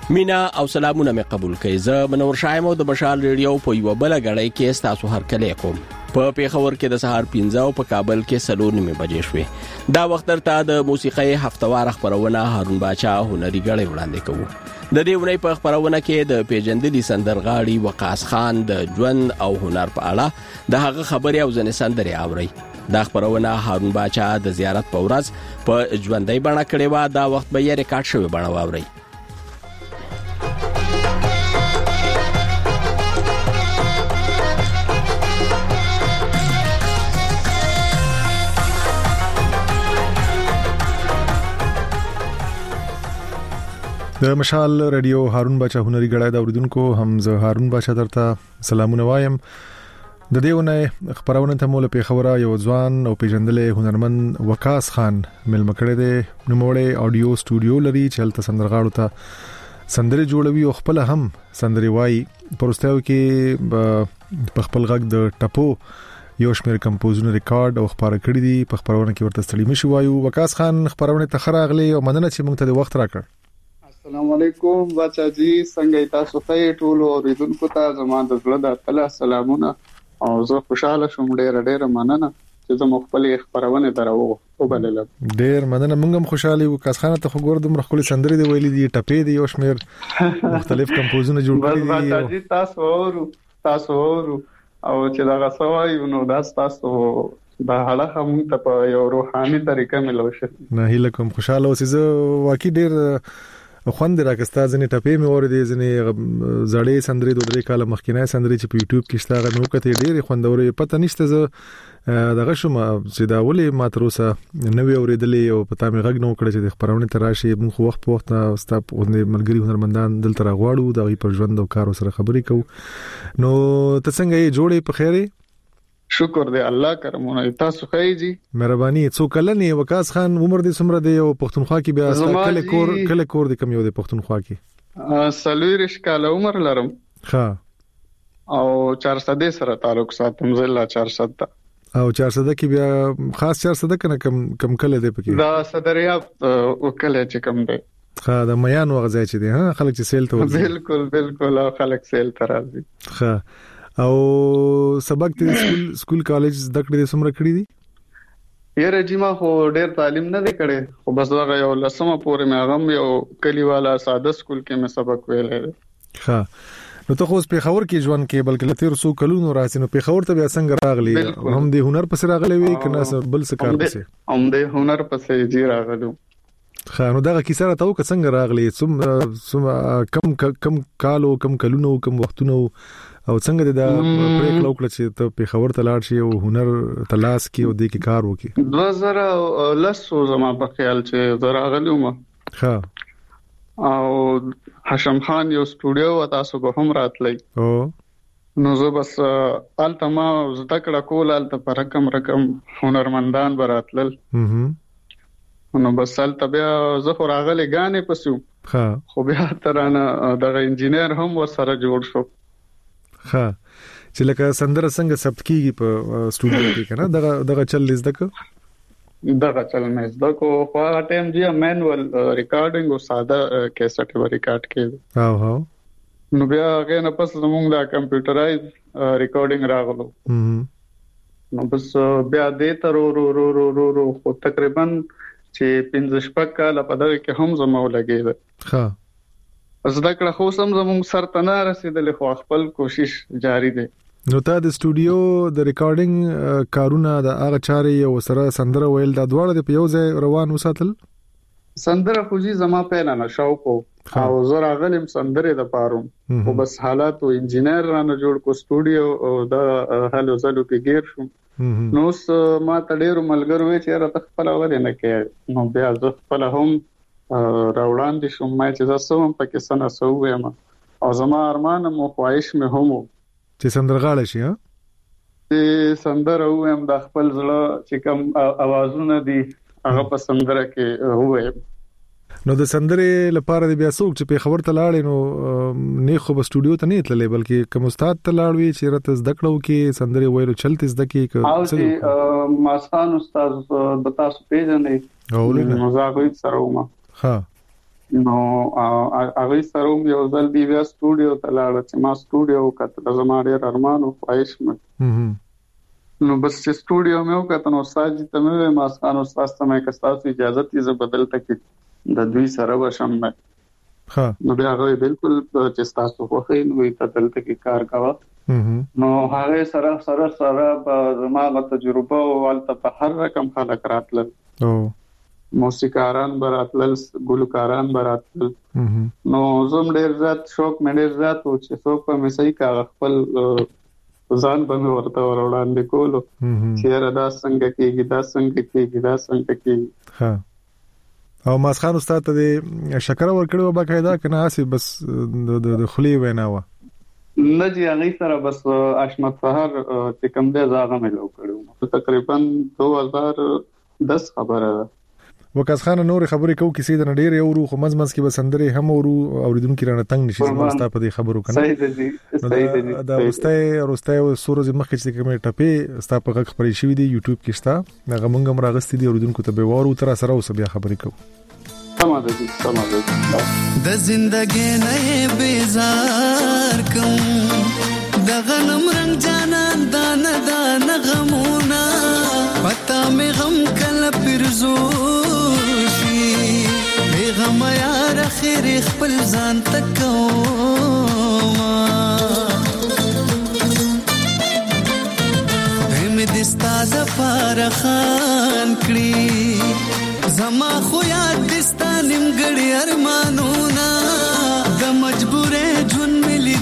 مینا او سلامونه مې قبول کړئ. زه منور شایم او د مشال ریډیو په یو بل غړی کې تاسو هر کله کوم. په پیښور کې د سهار 15 او په کابل کې 3:30 بجې شوې. دا وخت درته د موسیقۍ هفتوار خبرونه هارون باچا هنري غړی وړاندې کوو. د دې ونې په خبرونه کې د پیجندلي سندرغاړي وقاص خان د ژوند او هنر په اړه د هغه خبري او ځنې سندري اوري. دا خبرونه هارون باچا د زیارت په ورځ په ژوندۍ بڼه کړې و. دا وخت به یې ریکارډ شوی بڼه واوري. د مشال ریډیو هارون باچا هنري غړای دا اوریدونکو هم زه هارون باچا درته سلامونه وایم. د دیونه خبرونه ته مول په خبره یو ځوان او پیژندلې هنرمند وقاص خان ملم کړی دی. نوموړی اډیو سټوډیو لري چې هلته سندرغاړو ته سندري جوړوي او خپل هم سندري وایي. پرستاو کې په خپل غږ د ټپو یو شمېر کمپوزونه ریکارډ او خبره کړی دي. په خبرونه کې ورته ستړي مشي وایو. وقاص خان خبرونه ته خراغلی او مننه چې موږ ته د وخت راکړ. السلام علیکم بچا جی، څنګه تاسو ته ټول اوریدونکو ته زما د زړه د تل سلامونه او زه خوشاله شوم. ډېر مننه چې زه خپل خبرونه درو وبلل. ډېر مننه. موږ هم خوشاله یو. وقاص خان ته خو ګور د مرخ کول سندري دی ویلي دي، ټپې دی، یو شمېر مختلف کمپوزونه جوړ کړي دي. بچا جی تاسو او چې دا غسوي نو دا تاسو دا هغه هم ته په یو روحاني طریقه ملوشه. نه هیله کوم خوشاله اوسې. زه واقعي ډېر خوند راکستا ځنې ټپې مې اوریدې، ځنې زړې سندري د 3 کال مخکینه سندري چې په یوټیوب کې شته غو کته ډېر خوندورې. پته نشته زه دغه شوم چې دا ولې ماتروسه نوې اوریدلې او پتا مې غږ نو کړی چې د خبرونه تراشي. موږ خو وخت په وخت ستاپ ملګری هنرمندان دلته راغواړو د غي پر ژوند او کار سره خبرې کوو. نو ته څنګه یې جوړې په خیره؟ شکر دې الله کرمونه. تاسو ښه جی؟ مهرباني. څو کلنې وقاص خان عمر دې څومره دی او پښتونخوا کې بیا کله کور دې کم یو دی پښتونخوا کې؟ 40 کال عمر لرم. ښه. او 400 سره تعلق ساتم. زله 400 او 400 کې بیا خاص 400 کنه کم کله دی پکې؟ دا صدریاب وکله چې کم دی. ښه. د میان وغځای چې دی ها خلک چې سیل ته ورځي. بالکل خلک سیل ته راځي. ښه. او سبق ته سکول کالج زده کړې سمره کړې دي؟ یاره جی ما خو ډېر تعلیم نه دی کړی، خو بس دا یو لسمه پورې مې غم یو کلیواله ساده سکول کې مې سبق ویلې. ښه. نو ته خو په خبر کې ژوند کې بلکې تیر سو کلونو راځي. نو په خبر ته بیا څنګه راغلی؟ هم د هنر پسې راغلی وي کنه بل څه کار پسې؟ هم د هنر پسې جی راغلو. ښه. نو دا کیسه راته او څنګه راغلی؟ کم کالو کم کلونو کم وختونو او څنګه دا پریکړه وکړه چې ته په خبر ته لاړ شې او هنر تلاش کې او د کی کار وکړي؟ 2010 زما په خیال چې زرا غلوم. ها. او حشم خان یو سټوډیو تاسو به هم راتلی. نو زه بس التما زده کړه کول الته پر رقم هنرمندان براتل. نو بس الته بیا زه خو راغلی غانې پسو. ها. خو بیا ترانه دغه انجینیر هم ورسره جوړ شو. ها. چې لکه سندره څنګه ثبت کیږي په سټوډیو کې کنه دغه چل لزده کو مې زده کو. خو هغه ټایم جی مینوال ریکارډینګ او ساده کیسټ و ریکارډ کړي. ها. نو بیا هغه نه پس زموږ دا کمپیوټرایز ریکارډینګ راغلو. نو بس بیا دې تر رو خو تقریبا چې 15 کال په دغه کې هم زمو لګیږي. ها. زده کړه خو سم زموږ سر ته نه رسیدلې، خو خپل کوشش جاری دی. نو ته د سټوډیو د ریکارډینګ کارونه د هغه چاري او سره سندره ویل دا دواړه په یو ځای روان وساتل؟ سندره خو جی زما پیل نه شاو او زه راغلم سندره د پاروم. خو بس حالات او انجینیر رانه جوړ کو سټوډیو او د هلو زلو کې گیر شوم. نو ما ته ډېر ملګرو وی چې راته خپل ولې نه کې. نو بیا زه خپل هم راوړاندې شوم ما چې زسوم پکې سنه سووم او زما ارمان مو خواهش مې هم چې سندرغاړی شي. ها. چې سندره ویم د خپل زړه چې کوم اوازونه دي هغه په سندره کې ویم. نو د سندرې لپاره د بیا څوک چې په خبر ته لاړې نو نه خو په سټوډیو ته نه تللې بلکې کوم استاد ته لاړ وی چې راته زده کړو کې سندرې ویلو چلته زده کې او چې ماسان استاد د تاسو پیژنې او له مزاغوي سره ومه. ها. نو هغه سره یو ځل بیا سټوډیو ته لاړ چې ما سټوډیو کته زما ډېر ارمان او خواهش مې نو بس چې سټوډیو مې وکړ نو ساجي ته مې ما سانو تاسو ته مې کستاسو اجازه تي بدل تکي د دوی سره وشم ها نو بیا هغه بالکل چې تاسو خو نو ته دلته کې کار کاوه نو هغه سره زما تجربه او ولته په هر رقم خلک راتل موسیقاران براتل ګلوکاران براتل نو زم ډېر زیات شوق مې ډېر زیات او چې څوک په مسای کا خپل ځان باندې ورته وړاندې کولو چې را دا څنګه کېږي دا څنګه کېږي ها او ماسخان استاد ته شکر ورکړو باقاعده کنه اسی بس د خلی ویناوه نه جی هغه سره بس اشمت فهر چې کوم دې زاغه مې لو کړو تقریبا 2010 خبره وکاس خان نور خبرې کو کیسې د نډیر یو روخ مزمز کې بسندرې هم ورو اوریدونکو رانه تنگ نشي زموږ په دې خبرو کنه صحیح دي دا روسته سورج مخکې چې کومه ټپې ستا په غږ خبرې شوې دي یوټیوب کې شته هغه مونږ هم راغستې دي اوریدونکو ته به وارو تر سره اوس بیا خبرې کو د زندګۍ نه بیزار کوم د غنم رنگ جانان دان غمونه پتا مې غم کله پرزو غم یار خیر خپل ځان تکوما هم دې ستاد پر خان کړی زما خو یاد دستا نیمګړی ارمانونه د مجبورې جون ملي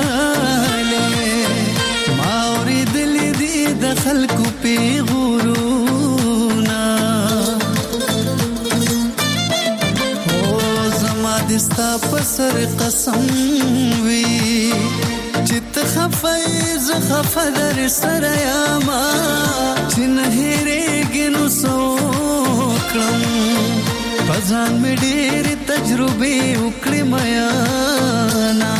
داله ما اورېدلې دې د خلکو پیغورونه دستا پسر قسم وی چت خفیز خفدر سر یاما چن هیرېږي نو سوکړم پځان مې ډېر تجربه وکړې میانا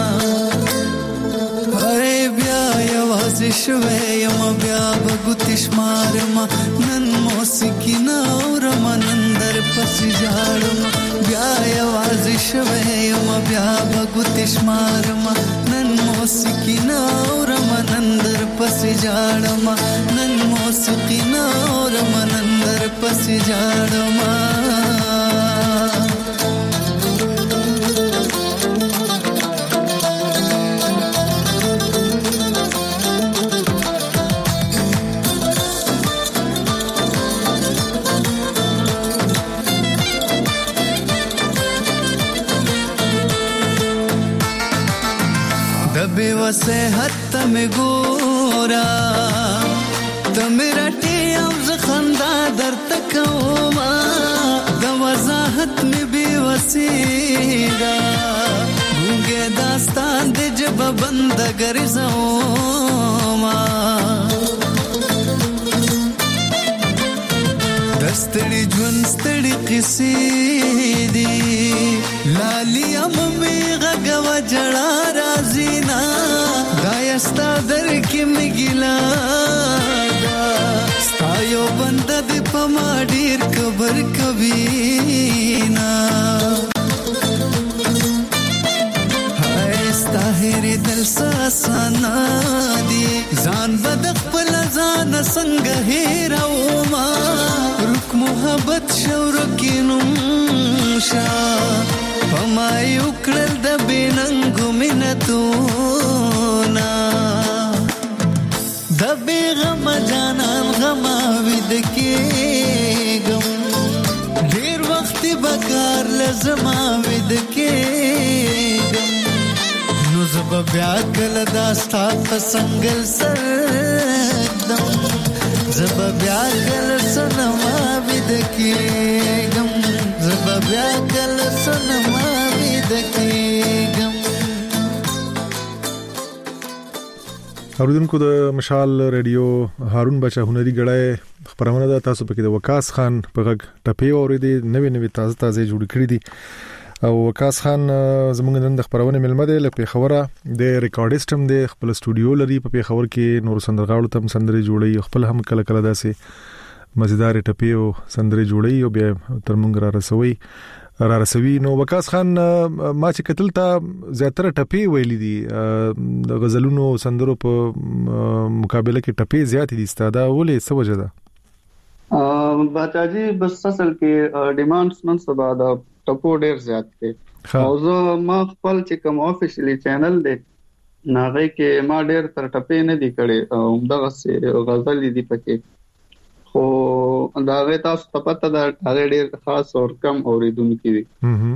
بیا یوازې شوې یم بیا بګوتې شمارم نن موسیقي نه اورم نن در پسې ژاړم بیا یوازې شوې یم بیا بګوتې شمارم نن موسیقي نه اورم نن در پسې ژاړم نن موسیقي نه اورم نن در پسې ژاړم صحت تم ګورا تم رټي او زخندا در تکوما د وضاحت می بي وسیدا ګونګه داستان د جب بند ګرځوما دستړي ژوند ستړي قصې دي لالي ام می غغو جړا رازینا دایستا در کې مګلا ستایو بند د پما ډیر خبر کوینا هايستا هري دل ساسانا دي ځان بد خپل ځان څنګه هیروما رک محبت شور کینم شا پما یو کړل د بیننګو منتونا د بیغم جانان غما ود کېګم ډیر وخت بکار لزما ود کېګم نو زب بیا کله داستا پسنګل سردم زب بیا کله سنما ود کېګم زب بیا کله سنما ود کېګم اوریدونکو د مشال ریډیو هارون بچا هنري غړای خبرونه ده تاسو پکې د وکاس خان په غږ ټپې اوریدي نوې تازه جوړ کړې دي او وکاس خان زموږ نن د خبرونه ملمه ده لکه خبره د ریکارډیست هم د خپل سټوډیو لري په خبر کې نور سندرغاړو تم سندري جوړي خپل هم کله کله داسې مزیدار ټپې او سندري جوړي او بیا تر مونږ را رسوي را رسوي. نو وقاص خان ما چې کتل تا زیاتره ټپې ویلي دي د غزلونو سندرو په مقابله کې ټپې زیات دي ستاده ولې څه وجه ده؟ باچاجي بس اصل کې ډیمانډز نن سبا د ټپو ډیر زیات دي او زه ما خپل چې کوم افیشلی چینل دی ناغه کې ما ډیر تر ټپې نه دی کړي او دغه سي غزل دي پکې خو دا غي تاسو ته پته ده هغه ډیر خاص او کم اوریدونکو دي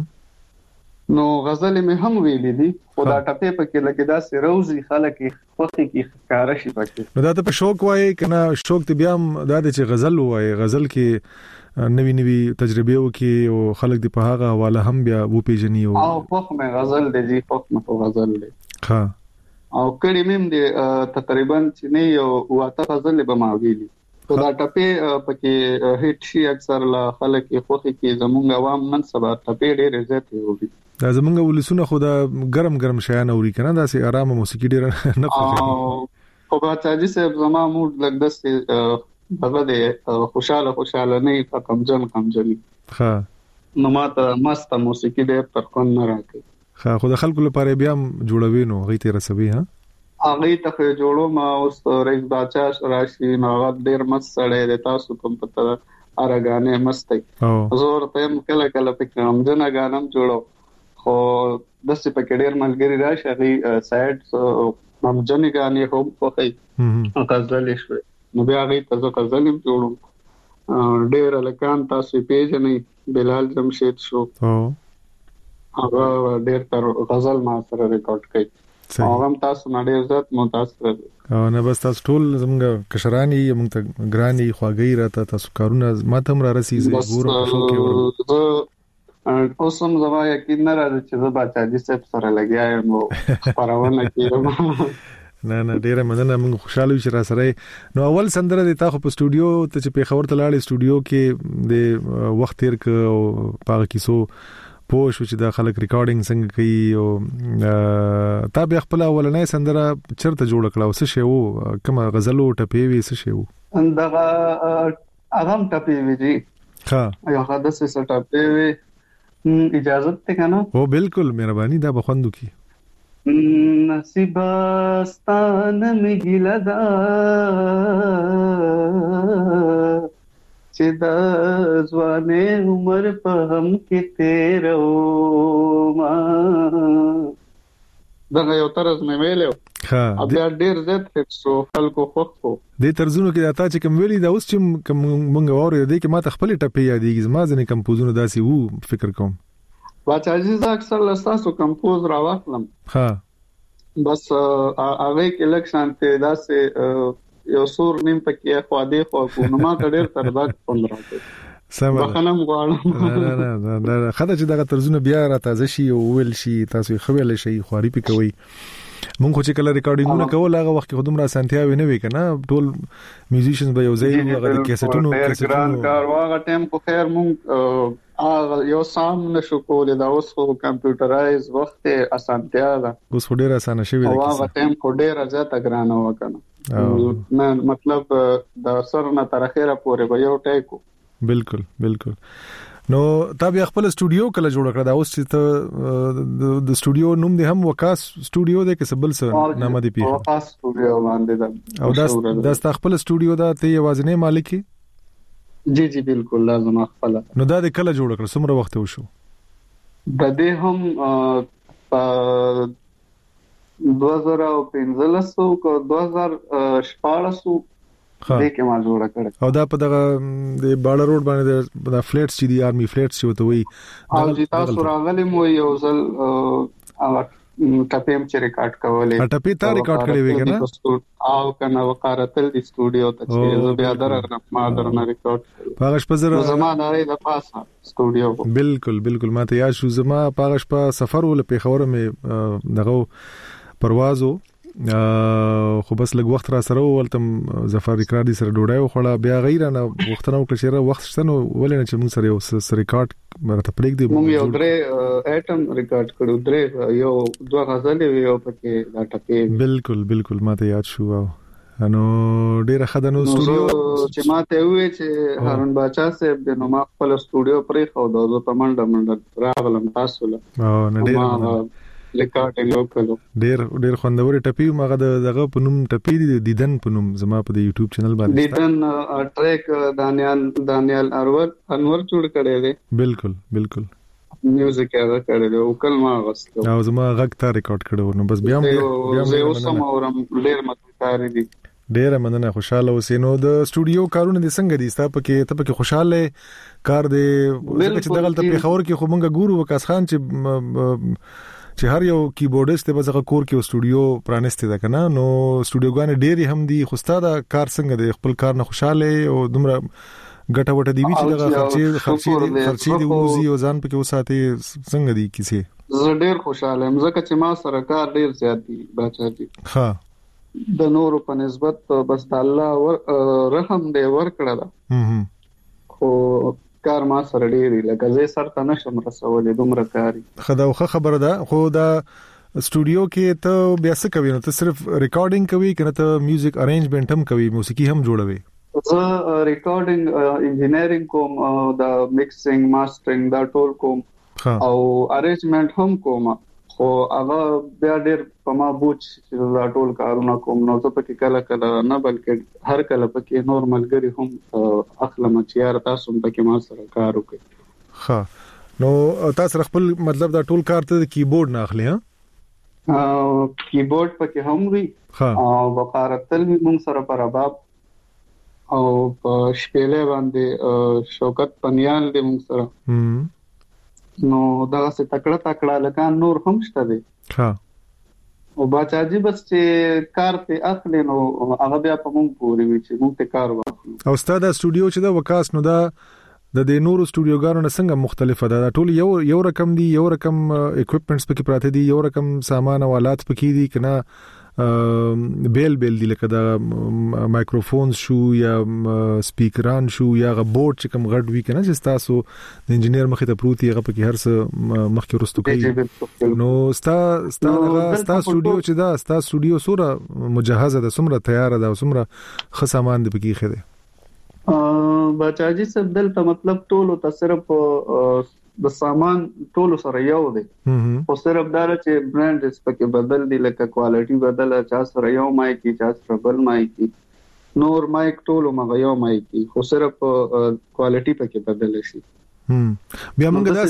نو غزل مې هم ویلې دي خو دا ټپې پکې لکه دا سي روزي خلک خوخي کې کار شي پکې نو دا ته په شوق وای کنه شوق ته بیا دا چې غزل وای غزل کې نوی تجربه وکي او خلک دی په هغه حواله هم بیا وو پیژني او خوخ مې غزل دی خوخ مې غزل دی ها او کړي مم دی تقریبا چې نه یو واته غزل به ما ویلي خدا ټپې پکې هیټ شي اکثر لا خلک خوخي کې زمونږ عوام نن سبا ټپې ډېر زیات وي دا زمونږ ولسونه خدا ګرم شایان اوري کنه دا سي آرامه موسیقي ډېر نه خوښي او په چاجي صاحب زما موډ لګ دسته هغه دې خوشاله نه کمجن ها نو ماته مست موسیقي دې پر کون نه راکې ها خو د خلکو لپاره بیا جوړوي نو غي ته رسوي ها هغه ته جوړو ما اوس رئیس باچا راشي نو هغه ډیر مست سړی دی تاسو کوم پته ارګانه مست دی زور ته کله پکې کمجن غانم جوړو خو د څه پکې ډیر ملګری راشي هغه سایډ کمجن غانې هم پخې غزل شوي نو بیا غي تاسو غزلم جوړو ډیر لکان تاسو پیژنې بلال جمشید شو هغه ډیر تر غزل ما سره ریکارډ کړي هغه تاسو نړۍ عزت متاثر او نه بس تاسو ټول زموږ کشرانی موږ ته ګرانی خواږی راته تاسو کارونه ماته هم را رسیږي ګورم په شو کې اوسم زما یقین نه راځي چې زه باچاجي صاحب سره لګیا یم خبرونه کوم نه ډیره مننه موږ خوشاله چې را سره نو اول سندره د تاسو په سټوډیو ته چې په خبر تلاړې سټوډیو کې د وخت تیر ک او پاګه کیسو پوښ چې د خلک ریکارډینګ څنګه کوي او تا به خپل اولنې سندره چرته جوړ کړه او څه شی وو کومه غزل او ټپې وي څه شی وو اندغه اغم ټپې وی دي ها یو حدث څه ټپې وي اجازه ته کنه او بالکل مهرباني دا بخوندو کی نصیبستان می ګیلا دا چې د ځوانې عمر په هم کې تیرو ما دا یو طرز مې ویلو ها بیا ډیر زیات هڅو خلکو خوخو د ترزونو کې دا چې کوم ویلي دا اوس چې کوم مونږ اوري د کې ما تخپل ټپې یادېږي ما ځنې کمپوزونه داسي وو فکر کوم باچاجي ز اکثر لستاسو کمپوز راوخلم ها بس هغه کې لکشان ته داسې یو سور نیم پکې خو دې خو نو ما ډېر تر دا پوند راځي سم بخنم غواړم نه خدای چې دغه ترزونه بیا را تازه شي او ویل شي تاسو خویل شي خواري پکوي مونږ خو چې کله ریکارډینګونه کول هغه وخت کې خودم را سنتیا ویني وی کنه ټول میوزیشنز به یو ځای هغه کیسټونو کار واغه ټیم خو خیر مونږ یو سام نشو کولای دا اوس خو کمپیوټرایز وخت اسانتیا ده اوس ډیر اسانه شوی دی واغه ټیم خو ډیر زیاته ګرانه وکنه نه مطلب د سر نه تر اخره پورې به یو ټایکو بالکل نو تا بیا خپل سټوډیو کله جوړ کړ دا اوس چې ته د سټوډیو نوم دی هم وکاس سټوډیو دی کې سبل سره نامه دی پیښه وکاس سټوډیو باندې دا او دا خپل سټوډیو دا ته یوازینی مالک جی بالکل لازم خپل نو دا د کله جوړ کړ څومره وخت وشو د دې هم 2015 کو 2014 دې کې ما جوړ کړ او دا په دغه د باړه روډ باندې د فلیټس چې دی آرمي فلیټس چې وته وي او چې تاسو راغلی مو یو ځل ټپیم چې ریکارډ کولې ټپې تا ریکارډ کړې وې کنه او کنه وقارتل د سټوډیو ته چې بیا درغه ما درنه ریکارډ پاغش په زره زمانه د پاسه سټوډیو بالکل ماته یا شو زما پاغش په سفر ول په خبره مې دغه پروازو خو بس لږ وخت را سره ولتم ظفر ریکارډ سره ډوډۍ وخړه بیا غیرانه وختنه وکړه چې وخت شته نو ولنه چې موږ سره یو ریکارډ مرته پلیک دی موږ یو درې اټم ریکارډ کړو درې یو دوه غزلې یو پکې دا ټپې بالکل ماته یاد شو نو ډیره خدانو سټوډیو چې ماته وې چې هارون باچا صاحب د نو ما خپل سټوډیو پرې خو د په منډه راغلم تاسو له او نه ډیره ریکارډینګ وکړو. ډیر خوندور ټپی مغه دغه په نوم ټپی دیدن په نوم زما په یوټیوب چینل باندې دیدن ټریک دانیال انور جوړ کړی دی. بالکل میوزیک هغه کړی او کلمه غوښتل او زما غږ ته ریکارډ کړو نو بس بیا زه اوسم اورم ډیر متکار دي. ډیره مننه خوشاله اوسې. نو د سټوډیو کارونه د څنګه دي ستا پکې خوشاله کار دی چې دغه ته په خبر کې خو مونږ ګورو وکاس خان چې هر یو کیبورډیست به زغه کور کې سټوډیو پرانسته ده کنه نو سټوډیوګان ډېری هم دي خو ستا دا کار څنګه دی خپل کار نه خوشاله او دومره ګټه وټه دی چې دغه خرچي دی وزي او ځان پکې وساتي څنګه دی کیسه زه ډېر خوشاله یم ځکه چې ما سره کار ډېر زیات دی بچا دي. ها د نورو په نسبت بس الله رحم دې ورکړه ده خو کار ما سره ډېری لکه زه سره نشم رسولې دومره کاری. خداوخه خبره ده خو دا سټوډیو کې ته بیا څه کوي نو ته صرف ریکارډینګ کوي کنه ته میوزیک ارینجمنت هم کوي موسیقي هم جوړوي؟ زه ریکارډینګ انجینیرینګ کوم دا میکسینګ ماسترینګ دا ټول کوم او ارینجمنت هم کوم خو هغه بیا ډېر په ما بوج چې دا ټول کارونه کوم نو ته پکې کله نه بلکې هر کله پکې نورمال ګری هم اخلم چې یار تاسو پکې ما سره کار وکړي. ها نو تاسو خپل مطلب دا ټول کار ته کیبورډ نه اخلي؟ ها کیبورډ پکې هم وي او وقارتل موږ سره پر اباب او په شپېلې باندې شوکت پنیال دې موږ سره نو دا څه تکړه لکان نور هم شته دي. ها او باچا جی بس چې کار ته اخلي نو هغه بیا په مونږ پورې وي چې مونږ ته کار واخلو. او ستاسو سټوډیو چې دا وکاس نو دا د نورو سټوډیوګانو نه څنګه مختلفه ده؟ ټول یو رقم دي یو رقم اکوپمنټس پکې پراته دي یو رقم سامان او آلات پکې دي کنه بیل دي لکه دا مایکروفون شو یا سپیکران شو یا غ بورډ چې کوم غټ وی کنه چې تاسو د انجینیر مخې ته پروتي هغه پکې هر څه مخکې ورستو کوي. نو ستا سټوډیو چې دا ستا سټوډیو سوره مجهزه ده سمره تیار ده سمره خ سامان دې پکې خده بچاجي سب دلته مطلب ټول ته صرف د سامان ټول سره یو دی او صرف دا چې برانډ سپکه بدل دي لکه کوالټي بدل چا سره یو مایک چا سره بل مایک نور مایک ټول ما یو مایک خو صرف کوالټي پکې بدل شي. بیا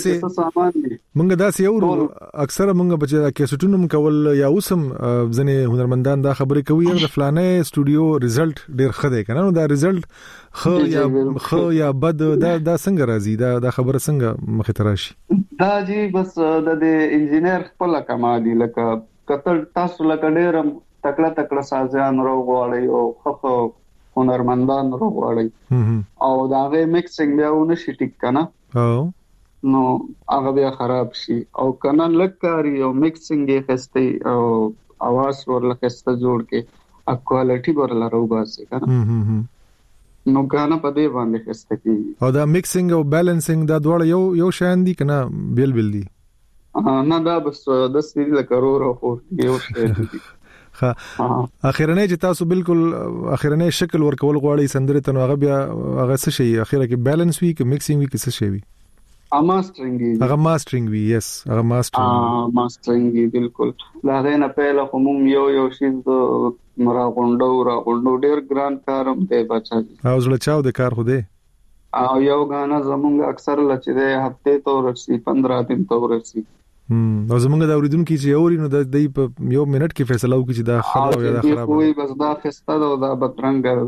مونږ داسې یو اکثره مونږ بچا کیسټونم کول یا اوسم ځنې هنرمندان دا خبرې کوي د فلانه سټوډیو ریزلټ ډیر ښه دی کنه نو دا ریزلټ خو یا بد دا څنګه راځي دا خبره څنګه مخې ته راشي؟ دا جی بس د انجینیر خپل کمالي لکه کتل تاسو لکه ډیرم تکړه سازیان راغواړي او خو هنرمندان راغواړي او دا غي میکسینګ بیا ونه شي ټیک کنه نو هغه بیا خراب شي او کنه لکاري او میکسینګ یې خسته او आवाज ورله خسته جوړ کې اکوالټي ورله راوباسي کنه نو غانا په دې باندې خسته کی او دا میکسینګ او بیلنسینګ دا دواړه یو شان دي کنه بیل دي نه دا بس د سړي لکرور او یو شی دي. اخیرنه چې تاسو بالکل اخیرنه شکل ورکول غواړي سندره ته هغه بیا هغه څه شي اخیره کې بیلانس وی کې میکسینګ وی کې څه شي وی هغه ماسترینګ وی یس هغه ماسترینګ بالکل لا غنه پهله کوم یو شی د مرا غونډو ډیر ګران کارم دی بچا او زړه چاو د کار خو دی او یو غانا زمونږ اکثر لچې د هفته تور رسي 15 دن تور رسي او زمونږ د اوریدونکو چې اوري نو د یو منټ کې فیصله وکړي چې دا خراب یا خراب وي بس دا خسته دا بدرنګ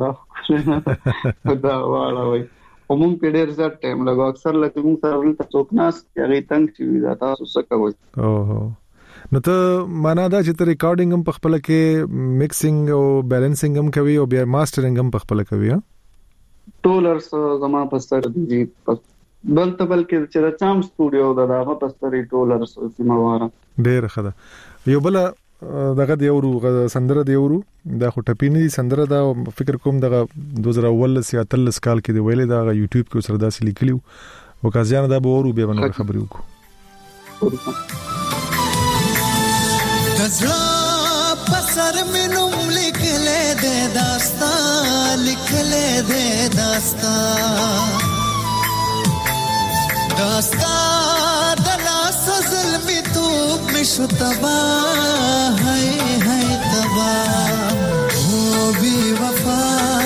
دا دا واړه وي کوم په ډیر زړه ټایم لګو اکثر لکه موږ سره ولته څوکناس هغه تنگ شي دا تاسو څه کوئ اوه نو ته معنا دا چې ته ریکارډینګ هم په خپل کې میکسینګ او بیلنسینګ هم کوي او بیا ماسترینګ هم په خپل کوي ټولرز زما په سر دي بلته بلکې چې چام سټوډیو دا هغه پستری ټولرز سیمواره ډیر خدا یو بل دغه دیورو سندره دیورو دا خو ټپی نه سندره دا فکر کوم دغه 2013 یا 13 کال کې دی ویلې دا یوټیوب کې سره داسې لیکلیو وکازیان دا به ورو به باندې خبرې وکړو دزړه پسر مینوم لیکلې ده داستا لیکلې دې داستا داستا دلا سزلمی توب مشو تبا ہے تبا ہو بی وفا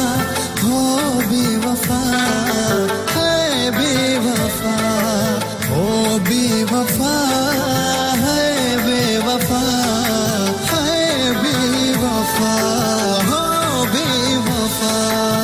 ہے بی وفا ہو بی وفا ہے بی وفا ہے بی وفا ہو بی وفا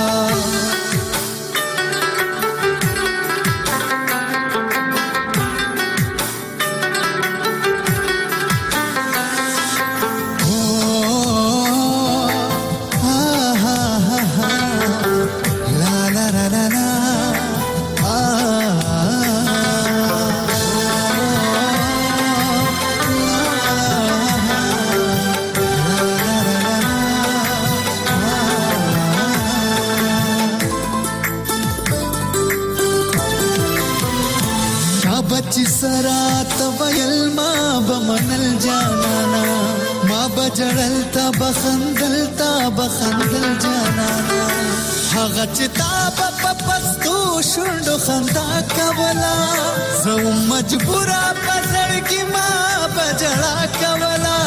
سرات ویل ما بمنل جانانا ما بجړل تا بخندل جانانا هغه چې تا په پستو شوندو خندا کولا زه مجبورا پزړ کی ما بجړا کولا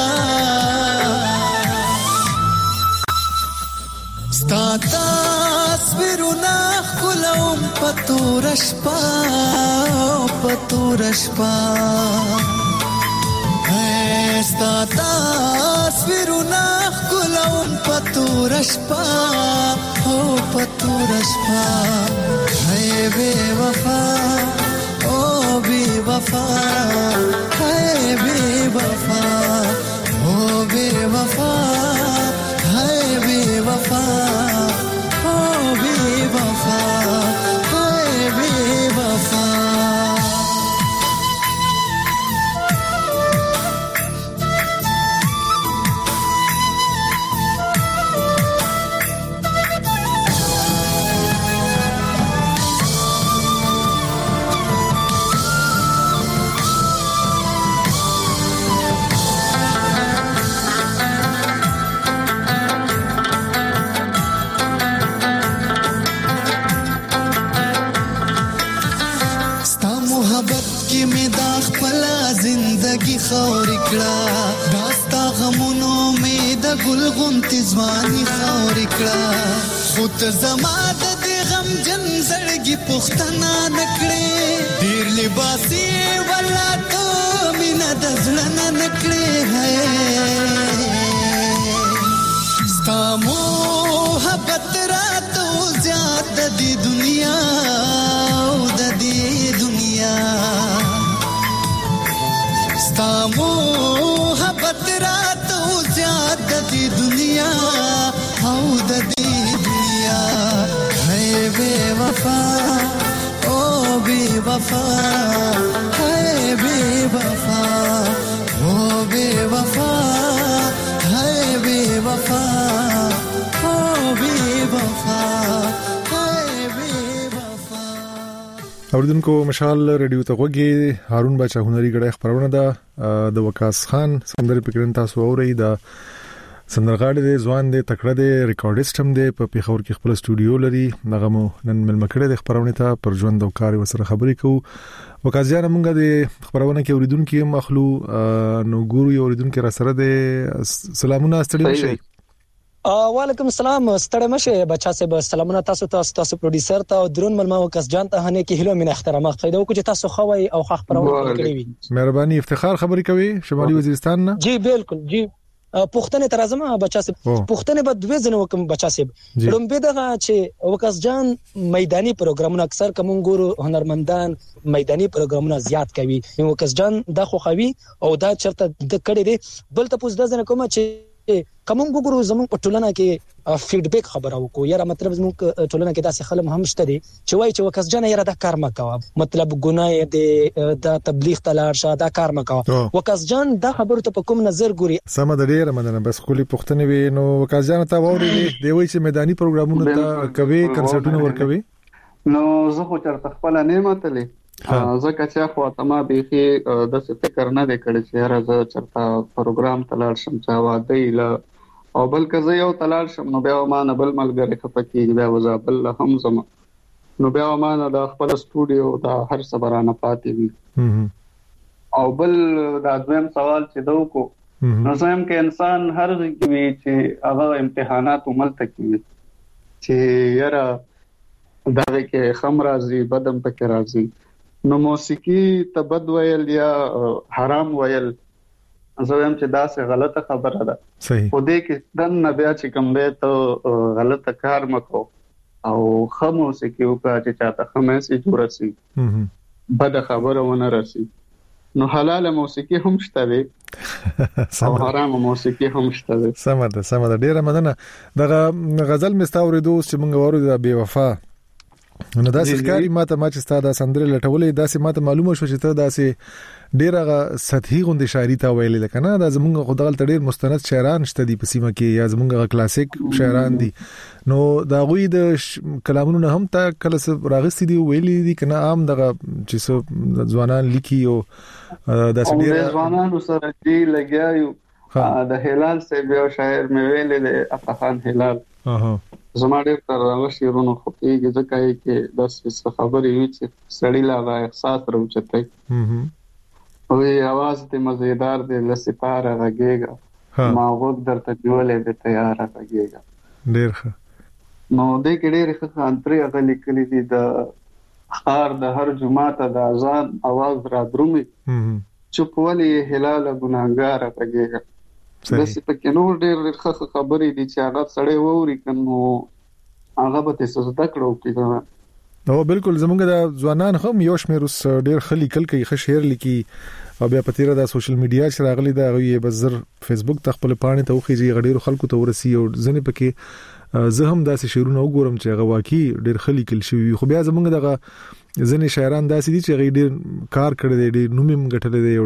ستا تصویرونه خلوم پتور شپا ستا تصویرونه خلوم پتور شپا ہے بے وفا او بے وفا ہے بے وفا او بے وفا ہے بے وفا او بے وفا ہے بے وفا خوري کړه داستا غمونو می د ګل غونتی ځواني خوري کړه خود زما د غم جن زړګي پښتنه نکړې ډیر لباسي ولا ته مینا د ځلنه نکړې ہے ستا محبت راتو زیات د دنیا ستا محبت راتو زیاد دی دنیا او دی دنیا ہے بے وفا او بے وفا ہے بے وفا او بے وفا ہے بے وفا او بے وفا اوریدونکو مشال ریډیو ته غوږی هارون بچا هنري غړې خبرونه ده د وکاس خان سندري پکرن تاسو اوري دا سندرغاړي د ځوان د تکړه د ریکارډیست هم د په پیښور کې خپل استودیو لري نغمو نن ملمکړه د خبرونه ته پر ژوند او کار وسره خبرې کوو وکازیان موږ د خبرونه کې اوریدونکو مخلو نو ګورو اوریدونکو را سره د سلامونه ستړي شي وعلیکم السلام ستړی مشه بچا صاحب سلامونه تاسو پروډوسر ته درون ملما وکاس جان ته هنه کې هلو من احترامات قیدو کو چې تاسو خوي او خخ پرونه کړی وي مهرباني افتخار خبرې کوي شمالي وزیرستان نه جی بالکل جی پښتنه ترازمه بچا صاحب پښتنه به دوه ځنه وکم بچا صاحب لومبه دغه چې وکاس جان میداني پروګرامونه اکثر کوم ګورو هنرمندان میداني پروګرامونه زیات کوي وکاس جان د خو خوي او دا چرته د کړي دي بل ته پوز د ځنه کوم چې کوم ګورو زموږ په ټولنه کې فیډبیک خبره وکړو یاره مطلب زموږ ټولنه کې داسې خلک هم شته دي چې وایي چې وکاس جان یاره دا کار مکوه مطلب ګناه دی د تبلیغ تلار شه دا کار مکوه وکاس جان دا خبره ته په کوم نظر ګوري سم د ډیره مننه بس خولي پښتنه وي نو وکاس جان ته ووري دی وایي چې میداني پروګرامونه ته کوي کنسرټونه ورکوي نو زه خو چرته خپل نه ماتلې ځکه چې خو اتما به د څه فکر نه وکړي چې راځه چرته پروګرام تلل شم چې واده له او بل کزه یو تلال شم نو بیا ما نه بل ملګری خپکی بیا وزابل هم زم نو بیا ما نه د خپل سټوډیو دا هر صبرانه پاتې وي او بل دا دویم سوال چې دو کو نو زم کې انسان هر ځای وي چې هغه امتحانات عمل تکوي چې یاره دا کې خمر راځي بدم پکې راځي نو موسیقي تبد ویل یا حرام ویل زویم چې دا څه غلطه خبره ده صحیح خو دې کې دن بیا چې کوم به ته غلطه کار مکو او موسیقي او چې چاته خمسي جوړسي بد خبره ونه راسي نو حلال موسیقي هم شته وي او حرام موسیقي هم شته وي سمه ده ډیره مننه دغه غزل مستاورې دوست چې مونږ ورو د بے وفا نو دا ښکاری ماته ما چې ستاسو سندره لټولې دا سه ماته معلومه شو چې ته دا سه ډیره سطحي غوندي شاعري تا ویلې لکه نه دا زمونږ خدای ته ډیر مستند شاعران شته دي په سیمه کې یا زمونږ کلاسیک شاعران دي نو دا غوي د کلامونو هم تا کله راغستې دي ویلې دي کنه عام دغه چې ځوانان لیکي او دا ډیر ځوانان سره دی لګیاو د هلال سے بیا شاعر مې ویلې د افغان هلال زما ډېر تر هغه شعرونو خپېږي ځکه چې داسې خبرې وي چې سړی لا احساس راوچتای وی आवाज ته مزیدار دی لسپاره غږیږي ما وګ درته جوړلې به تیار غږیږي ډېر ښه نو دې کې ډېر ښه انتري هغه لیکلي دي د خار د هر جمعه د اذان आवाज را درومي چوپ ولي هلال ګناګار غږیږي داسې پکې نور ډېر ښه خبرې دي چې هغه سړی ووري کنو هغه به تاسو زده کړو کې نو بالکل زمونږ د ځوانان هم یو شمېر اوس ډېر خلی کل کوي ښه شعر لیکي او بیا په تیره د سوشل میډیا چې راغلي دا غوي بزر فیسبوک ته خپل پاڼې ته وخیږي غډیرو خلکو ته ورسي او ځنې پکې زه هم داسې شعرونه وګورم چې هغه واقعي ډېر خلی کل شوی خو بیا زمونږ دغه ځنې شاعران داسې دي چې ډېر کار کړی دی ډېر نومیم غټل دی او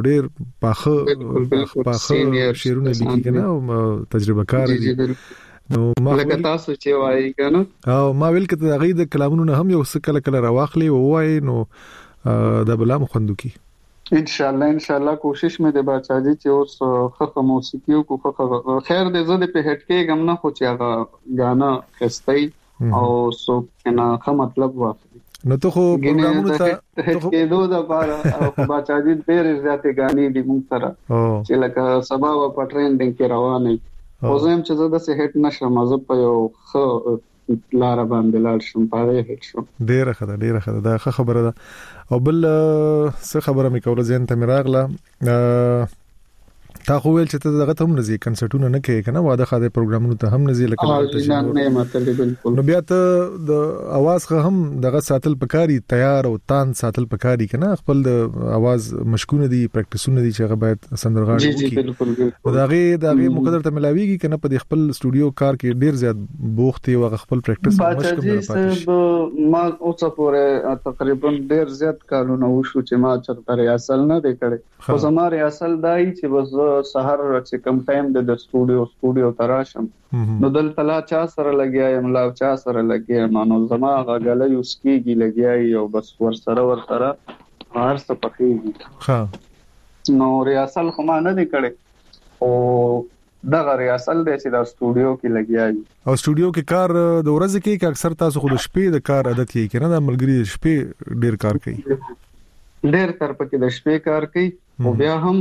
ډېر پاخه شعرونه لیکي کنه او تجربه کار دي نو ما لکه تاسو چې وایي کنه او ما ویل کته د غي د کلامونو هم یو څه کله کله راواخلي او وای نو دا بلا مخندو کی ان شاء الله کوشش مې د بچاجي چې اوس خخ موسیقي او خخ خیر دې زده په هټ کې غم نه خو چې هغه غانا خستای او سو کنه خه مطلب واخلي نو ته خو پروګرامونو ته هټ کې دوه د بار او بچاجي ډېر زیاتې غاني دي مونږ سره چې لکه سبا و په ټرینډینګ کې روانه او زم چې زده سه هټ نشم زه په یو خو لار باندې لاړ شم پاره هټ شم ډیره خبره دا خبره ده او بل څه خبره مې کوله زین ته راغله تا خو ویل چې ته دغه ته هم نزي کنسرټونه نه کوي کنه واده خاطر پروګرامونو ته هم نزي لکه نه مطلب بالکل نو بیا ته د आवाज خه هم دغه ساتل پکاري تیار او تان ساتل پکاري کنه خپل د आवाज مشکونه دي پریکټیسونه دي چې هغه باید سندرغاړي وکړي جی بالکل دغه مقدر ته ملاويږي کنه په خپل سټوډیو کار کې ډیر زیات بوخت او خپل پریکټیس مشکل نه پاتې ما اوسه پورې تقریبا ډیر زیات کارونه وشو چې ما چرته ریاسل نه دی کړی خو زما ریاسل دای چې بس سحر چې کم ټایم د سټوډیو تراشم نو دلته لا چا سره لګیایم لا چا سره لګیایم نو زما غاګله یو سکیږي لګیای او بس ور سره هر څه پخېږي ها نو ریاسل خو ما نه دی کړی او دغه ریاسل د سټوډیو کې لګیای او سټوډیو کې کار د ورځې کې اکثر تاسو خو د شپې د کار عادت یې کنه د ملګری د شپې ډیر کار کوي ډیر تر پکې د شپې کار کوي او بیا هم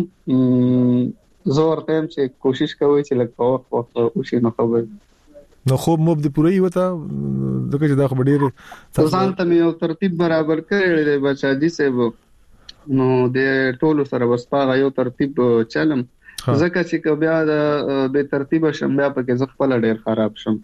زور تم چې کوشش کوي چې لکه وخت او شي نو خبر نو خوب مو د پوره وته دغه چې دا خبر ډیر ځان ته یو ترتیب برابر کړی دی بچاجي سیب نو د ټولو سره وسپاغه یو ترتیب چلم ځکه چې بیا د ترتیب شم بیا پکې ځخ په ډیر خراب شم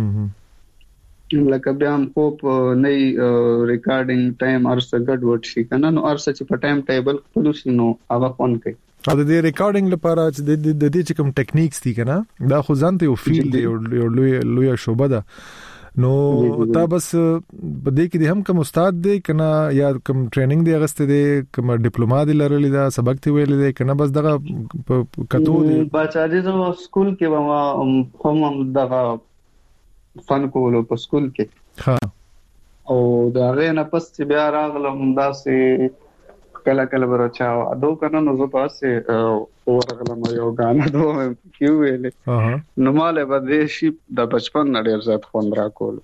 لکه بیا هم خوب نه ریکارډینګ ټایم ارسه ګډ وډ شي کنه نو ارسه چې په ټایم ټیبل خپل شي نو هغه فون کوي او د ریکارډینګ لپاره چې د دې چې کوم ټیکنیکس دي کنه دا خو ځانته یو فیلډ دی یو لوی شوبه ده نو تا بس په دې کې هم کوم استاد دی کنه یا کوم ټریننګ دی غسته دی کوم ډیپلوما دی لرلی دا سبق دی ویل دی کنه بس دغه کتو دی بچاجي زو سکول کې هم دغه فن کولو په سکول کې ها او دا غینه پس چې بیا راغلم داسې کله کله ورچا ادو کنه نو زه پاسه ورغلم یو غانا دوه کیو ویلې نو ماله بده شي د بچپن نړۍ زات خوند را کول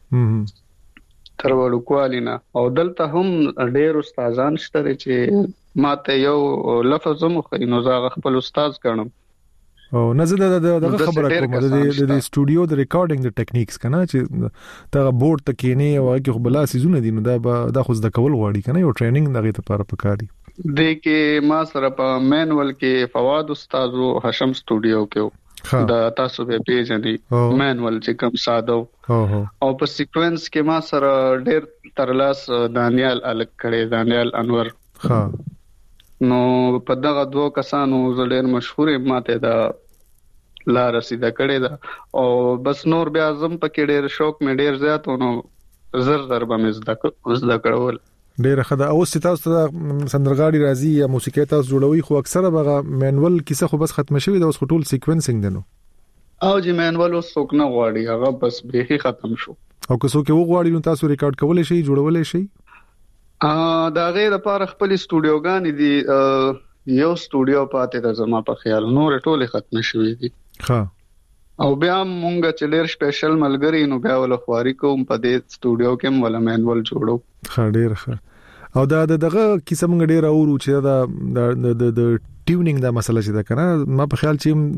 تر وړوکوالینا او دلته هم ډېر استادان شته چې ماته یو لفظ مخ نو زه خپل استاد ګڼم او نزه د خبره کوم د سټوډیو د ریکارډینګ د ټیکنیکس کنه چې دا بورډ تکینه او کې بلا سيزونه دي نو دا خو د کول غواړي کنه یو ټریننګ دغه لپاره پکاري د کې ما سره په مینول کې فواد استاد او هشم سټوډیو کې دا تاسو به پیژنې مینول چې کوم ساده او په سیکوینس کې ما سره ډېر ترلاس دانیال الک کړي دانیال انور نو په دغه دوه کسانو ډېر مشهور ماته دا لا رسیده کړي دا او بس نور بیا اعظم په کې ډېر شوق مې ډېر زیات ونو زر به مې زده کړول ډېر خدا او ستاسو ته سندرغاړي راځي یا موسیقي تاسو جوړوي خو اکثره بغه مینول کیسه خو بس ختم شوی دا اوس ټول سیکوینسینګ دنو او چې مینول اوس څوک نه غواړي هغه بس به ختم شو او که څوک یو غواړي نو تاسو ریکارډ کولای شئ جوړولای شئ دا غیر لپاره خپل سټوډیوګان دي یو سټوډیو پاتې د زما په خیال نور ټول ختم شوی دي ها او بیا مونږ چې ډېر سپیشل ملګری نو بیا ول خواري کوم په دې سټوډیو کې ولا مینول جوړو ډېر ښه او دا دغه کیسه مونږ ډېر اورو چې د ټیونینګ دا مسله چې دا کنه ما په خیال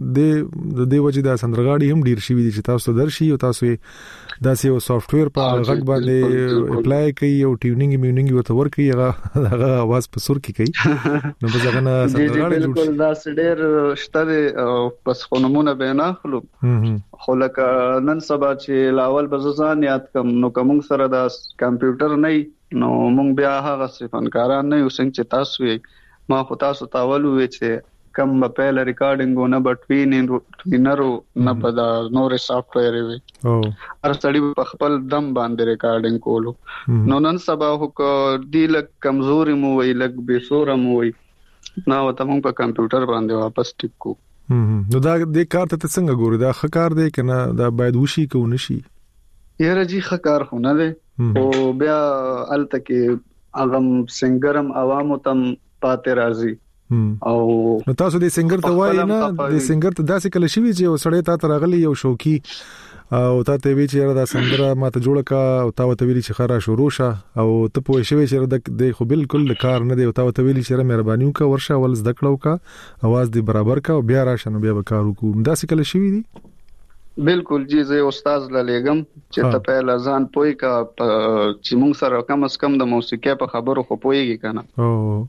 چې د وجه د سندرغاړي هم ډیر شي دي چې تاسو درشي او تاسو دا یو سافټویر په غږ باندې اپلای کوي او ټیونینګ میونینګ ورته ورکوي هغه आवाज په سر کې کوي نو په ځکه نه سندرغاړي بالکل دا ډیر شته بس خونمونه به نه خلو خو لکه نن سبا چې لاول بززان یاد کم نو کوم سره د کمپیوټر نه نو مونږ بیا هغه فنکاران نه یو څنګه چې تاسو ما خو تاسو تاول وې چې کم په پهل ریکارډینګ نه بټوینرو نه په دا نور سافټویر وي او هر سړی په خپل دم باندې ریکارډینګ کولو نو نن سبا هو دی لک کمزوري مو وی لک بیسوره مو وی نو ته مونږ په کمپیوټر باندې واپس ټیکو نو دا د کار ته څنګه ګوري دا خکار دی کنه دا باید وشي کو نشي یاره جی خکار خو نه دی او بیا الته کې اغم سنگرم عوامو تم پاتې راځي او نو تاسو د سنگر ته وایي نه د سنگر ته داسې کله شوی چې سړی تا ته راغلی یو شوقي او تا ته وی چې دا سندره ماته جوړه کا او تا ته ویلی چې خرا شروع شه او ته پوه شوی چې د خو بالکل کار نه دی او تا ته ویلی چې مهرباني وکړه ورشه ول زده کړو کا आवाज دی برابر کا او بیا راشه نو بیا به کار وکړو داسې کله شوی دی بالکل جی زه استاد لګم چې ته په لزان پوي کا چې مونږ سره کم اس کم د موسیقي په خبرو خو پويږي کنه او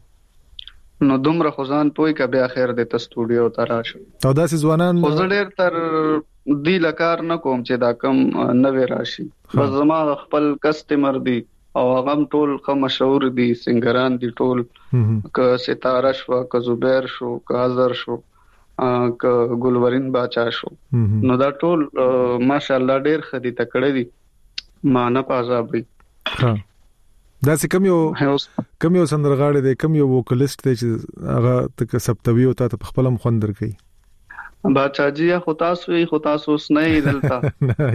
نو دومره خزان پوي کا بیا خیر د سټوډیو تراشه او داسې ځوانان خو ډېر تر دی لکار نه کوم چې دا کم نوې راشي بس زما خپل کسٹمر دي او هغه ټول خو مشهور دي سنگران دي ټول ک ستاره شو ک زبیر شو ک اظهر شو ک ګلورین باچا شو نو دا ټول ماشاءالله ډېر خدي تکړه دي ما نه پازابي ها دا څه کم یو سندرغاړي دی کم یو ووکلیست دی چې هغه تک سپتوي او ته خپلم خوندر کوي باچا جی خو تاسو نه دلته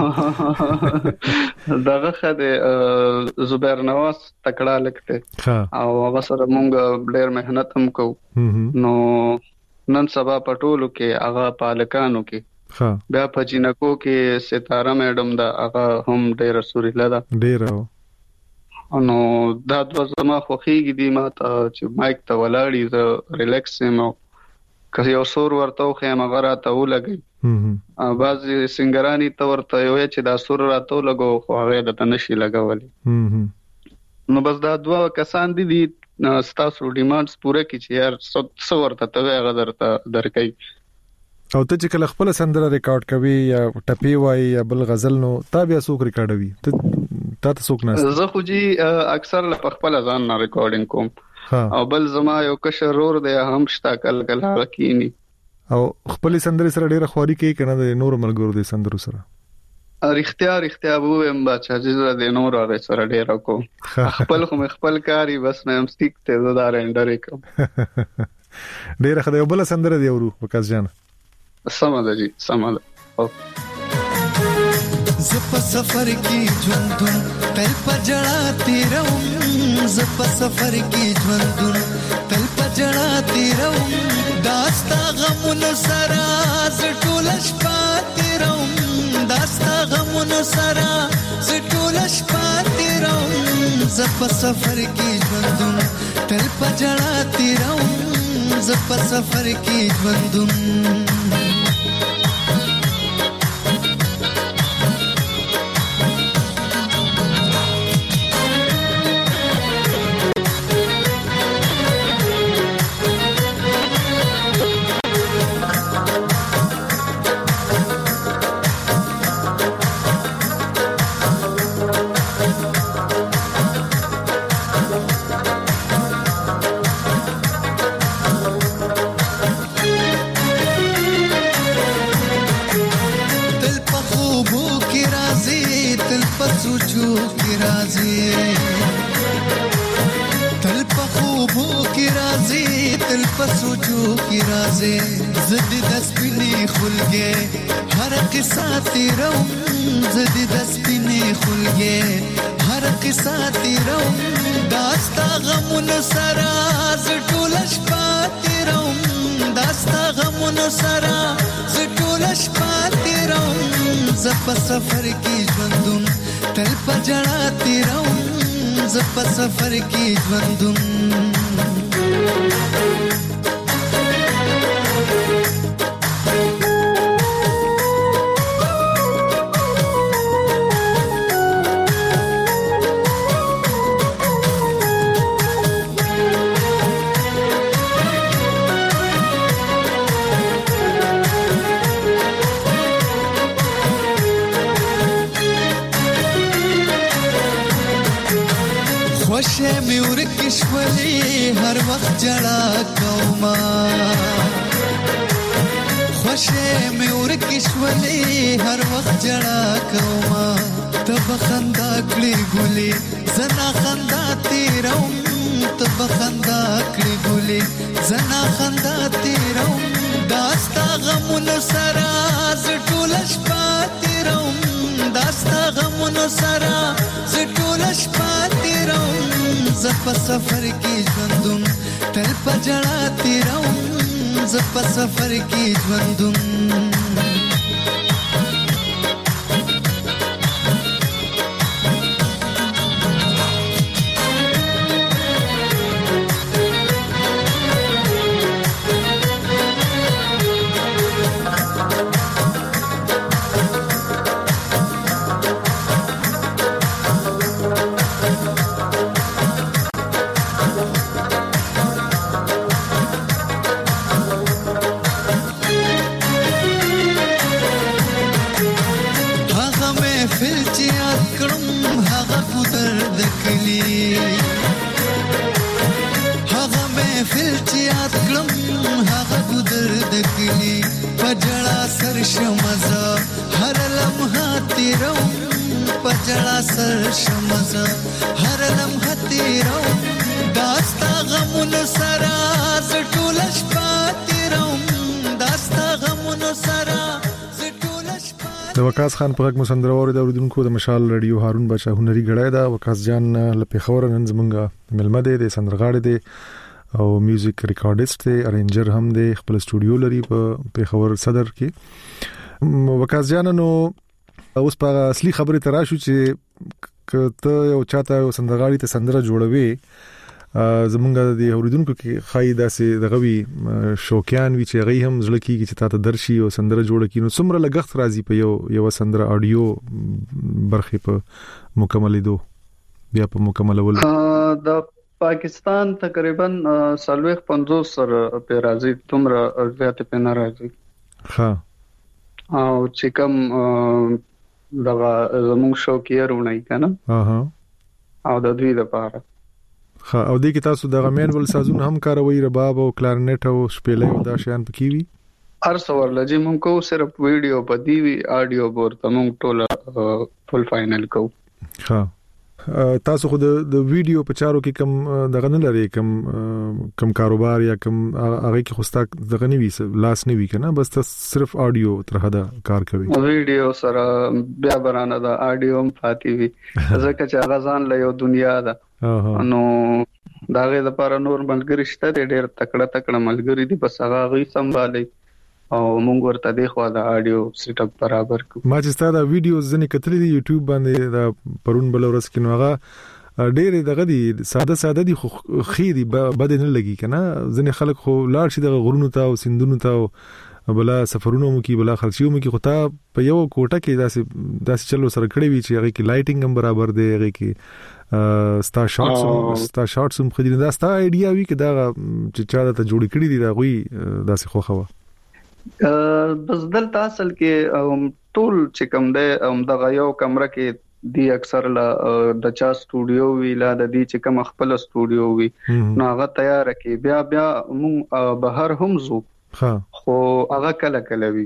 دغه خده زبیر نواز تکړه لکته او هغه سره مونږ ډېر مهنت هم کوو نو نن سبا پټولو کې هغه پالکانو کې بیا پچینکو کې ستاره میډم دا هغه هم ډېر سوريله ده ډېر نو دا د زما خوخيږي دي ما ته چې مایک ته ولاړی زه ریلیکس یم که یو سور ورته خو مغه راته ولګي بعضی سنگرانی ته ورته یو چې دا سور راته لګو خو هغه د نشي لګولي نو بس دا دوه کسان دي ستاسو ډیمانډز پوره کی چې یار څو ورته ته هغه درکې او ته چې کله خپل سندره ریکارډ کوي یا ټپی وای یا بل غزل نو تا بیا څوک ریکارډوي ته څوک نه زه خو جی اکثر له خپل ځان نه ریکارډینګ کوم او بل زما یو کشر رور دی هم شتا کله کینی او خپل سندره سره ډیره خواري کوي کنه د نور ملګرو د سندرو سره رښتیا ووم بچا چې د نور هغه سره ډیره کوم خپل کاری بس مې هم سټیک ته زدار انډر کوم ډیره خدای بل سندره دی ورو وکاس جان سماده جی سماده زپ سفر کی ژوندون تل پجړا تیروم زپ سفر کی ژوندون تل پجړا تیروم داستا غمونو سرا زټولش پاتیروم داستا غمونو سرا زټولش پاتیروم زپ سفر کی ژوندون تل پجړا تیروم زپ سفر کی ژوندون سوچو کی رازے زدی دس پینی خل گئے ہر قصہ تیروم زدی دس پینی خل گئے ہر قصہ تیروم داستا غمون سرا زٹولش پاتیروم داستا غمون سرا زٹولش پاتیروم زپ سفر کی ژوندون تل پجڑا تیروم زپ سفر کی ژوندون خوشه می ورکش ولی هر وخت جڑا کوما خوشه می ورکش ولی هر وخت جڑا کوما تب خندا کړي ګولي زنا خندا تیروم تب خندا کړي ګولي زنا خندا تیروم داستا غمون سرا زټولش پاتیروم داستا غمون سرا زټولش پاتیروم زپ سفر کی ژوندون تل پجړا تیروم زپ سفر کی ژوندون پجړا سر شمزه هر لمحه تیروم داستا غمونو سرا زټولش پاتیروم داستا غمونو سرا زټولش د وقاص خان په غږ مسندرور د اوریدونکو د مشال رادیو هارون بچا هنري غړای دا وقاص جان لپاره خبر نن زمونږه ملمده د سندرغاړي دی او میوزیک ریکارډیست دی ارینجر هم دی خپل سټوډیو لري په خبر صدر کې وقاص جان نو اوس په اصلي خبره تراشو چې کته یو چاته یو سندرغاړي ته سندره جوړوي زمونږ د اوریدونکو کې خایدا سي دغوي شوکیان وی چې غي هم زړه کیږي چې تاسو درشي او سندره جوړ کینو څومره لګښت راځي په یو سندره اډیو برخه په مکملېدو بیا په مکملول د پاکستان تقریبا 50 سره په راځي تومره زیات په ناراضي ها او چې کوم دغه زموږ شوکیرونه کنه او د دوی لپاره ها او د کی تاسو د غمین ول سازونه هم کاروي رباب او کلارنټ او شپېلې او دا شیان پکې وي هر څور لږه مونږ کو صرف ویډیو په دی وی آډیو ورته مونږ ټول فل فائنل کو ها تاسو خو د ویډیو په چارو کې کم دغه نه لري کم کاروبار یا کم هغه کې خوستا دغه نه وی لاس نه وی کنه بس تاسو صرف آډیو تر حدا کار کوي ویډیو سره بیا برانه دا آډیو هم فاتي وي ځکه چې هغه ځان له یو دنیا ده نو داغه لپاره نور ملګری شته ډېر تکړه ملګری دي بس هغه غي سمبالي او مونږ ورته د خو دا آډیو سیټ اپ برابر کو ما چې ستاسو ویډیوز ځنې کتلې دي یوټیوب باندې دا پرون بل ورځ کې نو هغه ډېر دغه دي ساده دي خو خېدي بد نه لګي کنه ځنې خلک خو لاړ شي د غرونو ته او سندونو ته بلا سفرونو مو کې بلا خرچیو مو کې خو تا په یو کوټه کې داسې چلو سره کړی وی چې هغه کې لایټینګ هم برابر دی هغه کې ستا شارټس هم خدي نه ستا ایډیا وی کې دا چې چا ته جوړ کړی دي دا غوي داسې خو خو بس دلته اصل کې ټول چې کوم دی دغه یو کمره کې دی اکثر د چا سټوډیو وی لا د دې چې کوم خپل سټوډیو وی نو هغه تیار کی بیا مون بهر هم زو خو هغه کله وی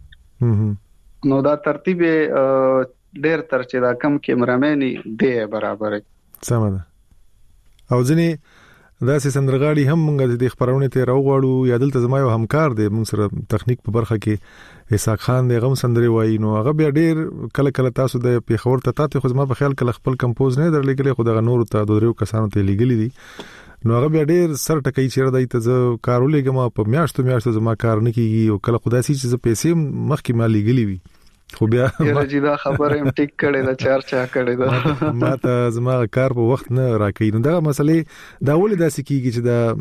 نو دا ترتیب ډیر تر چې دا کم کیمرامن دی برابر سم ده او ځنی دا سه سندرغاړي هم موږ د خبرونه ته راوغړو یا دلته زما یو همکار دی موږ سره تخنیک په برخه کې اسحاق خان دی غم سندري وای نو هغه بیا ډیر کله تاسو د پیښور ته خو زما په خیال کله خپل کمپوز نه درلګلې خو د نور ته درو کسانو ته لګلې دي نو هغه بیا ډیر سر ټکای چیرې دای ته ز کارولېګم په میاشتو زما کار نه کیږي او کله خدای سي چې پیسې مخکې ما لګلې وي خو بیا راځي دا خبره هم ټیک کړي دا چارچا کړي دا ما ته زما کار په وخت نه راکې نو دا مسلې دا ولې داسې کیږي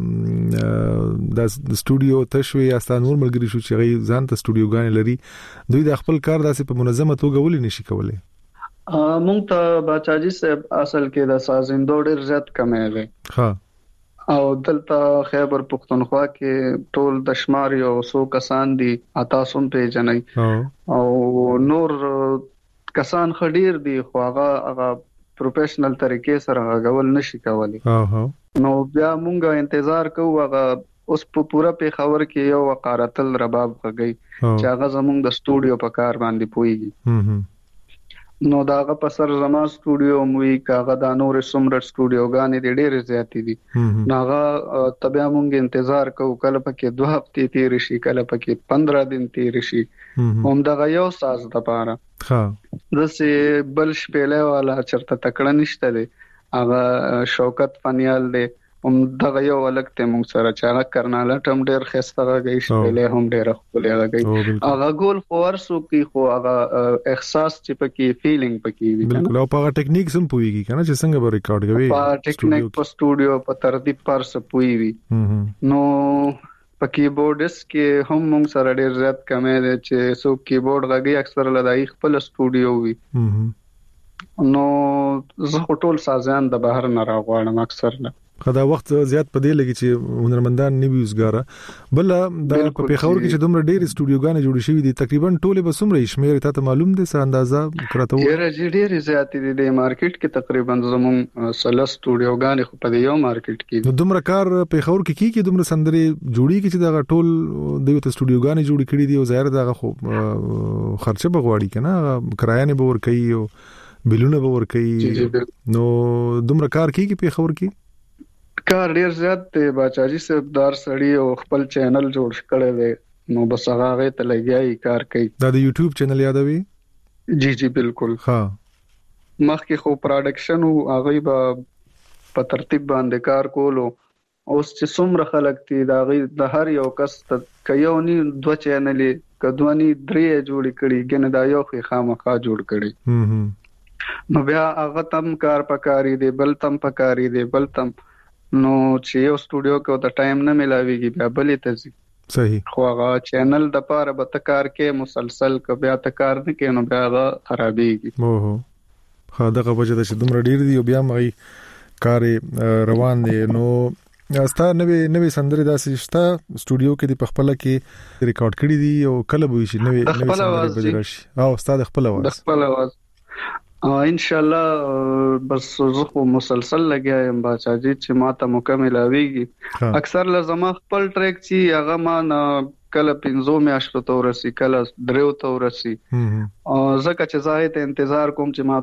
چې دا سټوډیو تشوي یا ستاسو نور ملګری شو چې غي ځان ته سټوډیوګان لري دوی د خپل کار داسې په منظمه توګه ولې نشي کولای مونږ ته باچاجي صاحب اصل کې د سازندو ډېر زیات کمې وي ها او دلته خیبر پختونخوا کې ټول د شمار یو سو کسان دي اتا سم په جنای او نور کسان خډیر دي خو هغه پروفیشنل طریقې سره غول نشي کولای نو بیا مونږه انتظار کوو هغه اوس په پورا په خبر کې یو وقارتل رباب غږی چې هغه زمونږ د سټوډیو په کار باندې پويږي نو داغه په سر زما سټوډیو موي کاغه د نور سمر سټوډیوګانې د ډېر زیاتې دي ناغه تبیا مونږ انتظار کوو کله پکې 2 هفته تیر شي کله پکې 15 دن تیر شي هم دغه یو ساز د پاره دسه بل شپېله والا چرته تکړه نشته دي هغه شوکت فنیال دی هم دغه یو الګ ته مونږ سره چاغه کرناله ټم ډېر خسته غږی شپېله هم ډېر خپل غږی هغه ګول فورسو کې خو هغه احساس چې پکې فیلینګ پکې وي بالکل او په ټیکنیک سم پويږي کنه چې څنګه به ریکارډ کوي په ټیکنیک په سټوډیو په ترتیب پر سپوي وي نو په کیبورډس کې هم مونږ سره ډېر زیات کمې ده چې سو کیبورډ غږی اکثر لدای خپل سټوډیو وي نو زه ټول سازان د بهر نه راغواړم اکثر نه خدا وخت زیات پدې لګي چې هنرمندان نیوي وزګاره بل د په خبر کې چې دومره ډېر سټوډیوګان جوړ شوي دي تقریبا ټوله به سمره شمیر ته معلوم دي څه اندازه کړته و ډېر زیات دي د مارکیټ کې تقریبا زمون سل سټوډیوګان خو په یو مارکیټ کې دومره کار په خبر کې دومره سندري جوړي کې چې دا ټول د سټوډیوګان جوړ کړي دي او ظاهر دا خو خرچه بغواړي کنه کرایه نه باور کوي او بلونه باور کوي نو دومره کار کې په خبر کې کار ډیر زیات دی باچاجي صاحب دار سړی او خپل چینل جوړ کړی دی نو بس هغه ته لګیای کار کوي دا د یوټیوب چینل یادوي جی بالکل ها مخکې خو پروډکشن او هغه په ترتیب باندې کار کولو اوس چې څومره خلک دي دا غي د هر یو کس کيونی 2 چینلې کدوانی 3 جوړ کړي ګنه دا یو خامخا جوړ کړي نو بیا هغه تم کار پکاري دی بل تم پکاري دی بل تم نو چې یو سټوډیو کې د ټایم نه ملاويږي بیا بلې تزي صحیح خو هغه چینل د پاره به تکار کې مسلسل ک بیا تکار نه کې نو بیا هغه خرابېږي اوه خا دغه وجه د شدوم ډیر دی بیا مې کار روان دی نو استا نوې سندري داسې شته سټوډیو کې د خپل کې ریکارډ کړی دی او کله به شي نوې سندري بجراشي او استاد خپل आवाज ان شاء الله بس زه خو مسلسل لګیایم باچاجي چې ماته مکمل اويږي اکثر لزما خپل ټریک چې هغه ما کله 15 میاشتو ته ورسی کله 3 ته ورسی زکه چې زه ته انتظار کوم چې ما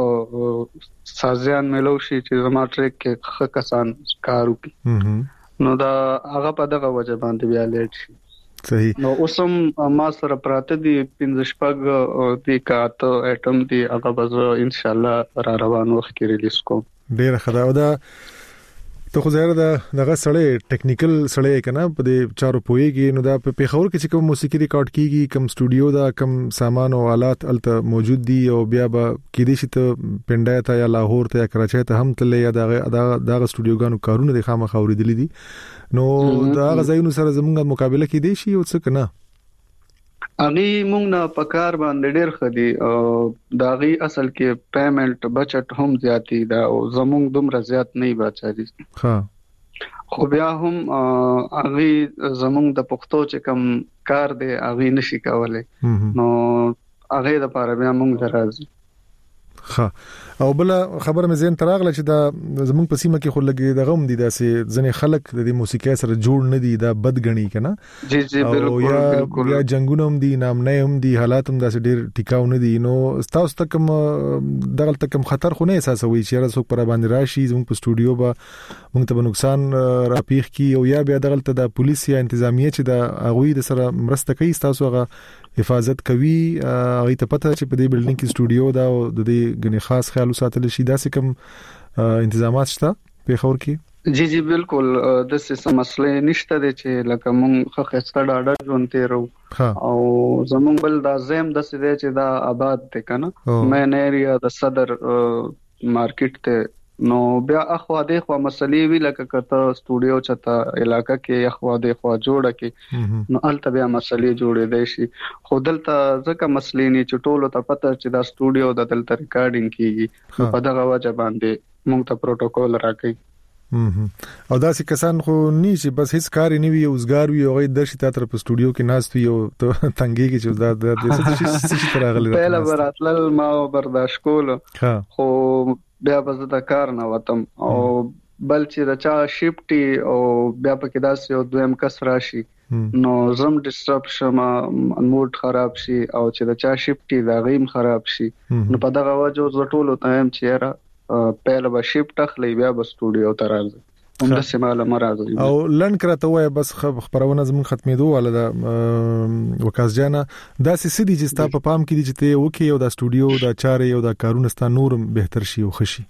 ته سازيان ملو شي چې زما ټریک کې خه کسان کار وکړي نو دا هغه په دغه وجه باندې بیا لیټ شي صحیح نو اوسم ما سره پراته دي 15 شپږ دی کاته اټم دی هغه به ان شاء الله را روان وخت کې ریلیز کوم ډیر خدای دا ته خو زهره دغه سړی ټیکنیکل سړی کنه په دې چارو پويږي نو دا په پیښور کې چې کوم موسیقي ریکارډ کیږي کوم سټوډیو دا کوم سامان او آلات الته موجود دي او بیا به کې دي چې ته پنډای ته یا لاهور ته یا کراچۍ ته هم تللی یا دغه سټوډیوګانو کارونه د خامخا اوریدلې دي نو دا غزاینو سره زمونږه مقابله کې دي شي او څه کنه اغي مونږ نه پکار باندې ډېر خدي او داغي اصل کې پیمنٹ بچت هم زیاتی دا او زمونږ دومره زیات نه بچاري ها خو بیا هم اغي زمونږ د پښتو چې کم کار دی اغي نشي کولای نو اغي د پاره بیا مونږ درازي ها او بل خبر مې زین تراغله چې دا زمونږ په سیمه کې خو لګي د غم دي داسې ځنې خلک د دې موسیقي سره جوړ نه دي دا بدګنی کنه جی بالکل یا جنگونه هم دي نام نه هم دي حالات هم داسې ډیر ټیکاو نه دي نو تاسو ته کوم دغه تکم خطر خو نه احساسوي چې راځو پر باندې راشي زموږ په سټوډیو به موږ ته نقصان راپیخ کی او یا بیا دغه ته د پولیس یا انتظامیه چې د اغوی د سره مرسته کوي تاسو هغه حفاظت کوي هغه ته پته چې په دې بلډینګ کې سټوډیو دا او د دې غني خاص خیال ساتل شي دا څه کوم انتظامات شته په خور کې جی بالکل د څه مسلې نشته د چې لکه مونږ خسته ډاډه ژوند تیرو او زمونږ بل دا زم د څه چې دا آباد ته کنه مین ایریا د صدر مارکیټ ته نو بیا اخوا د خوا مسلې وی لکه کته سټوډیو چته علاقہ کې اخوا د خوا جوړه کې نو الته بیا مسلې جوړې دي شي خودلته ځکه مسلې نه چټولو ته پته چې دا سټوډیو د دلته ریکارډینګ کیږي په دغه وجه باندې موږ ته پروتوکول راکړي او دا چې کسان خو نه چې بس هیڅ کار نه وي اوسګار وي او غي د شي تاتر په سټوډیو کې ناست وي او تنګي کې چې دا د څه تر غلي پهلا براتل ما برداشت کول خو بیا به د کار نه وتم او بل چې دا چا شیفټي او بیا پکې داسې او دویم کس راشي نو زم ډیسټرب شم موډ خراب شي او چې دا چا شیفټي دا غیم خراب شي نو په دغه وجه ز ټولو ټایم چې را پهل به شیفټ اخلي بیا به سټوډیو ته راځي هم د سیماله مراد او لن کرته وای بس خبرونه زمون ختمېدو ولا دا وکاس جانا دا سې دي چې ستا په پام کې دي چې ته وکي او دا سټوډیو دا چارې او دا کارونه ستا نور بهتر شي او خشي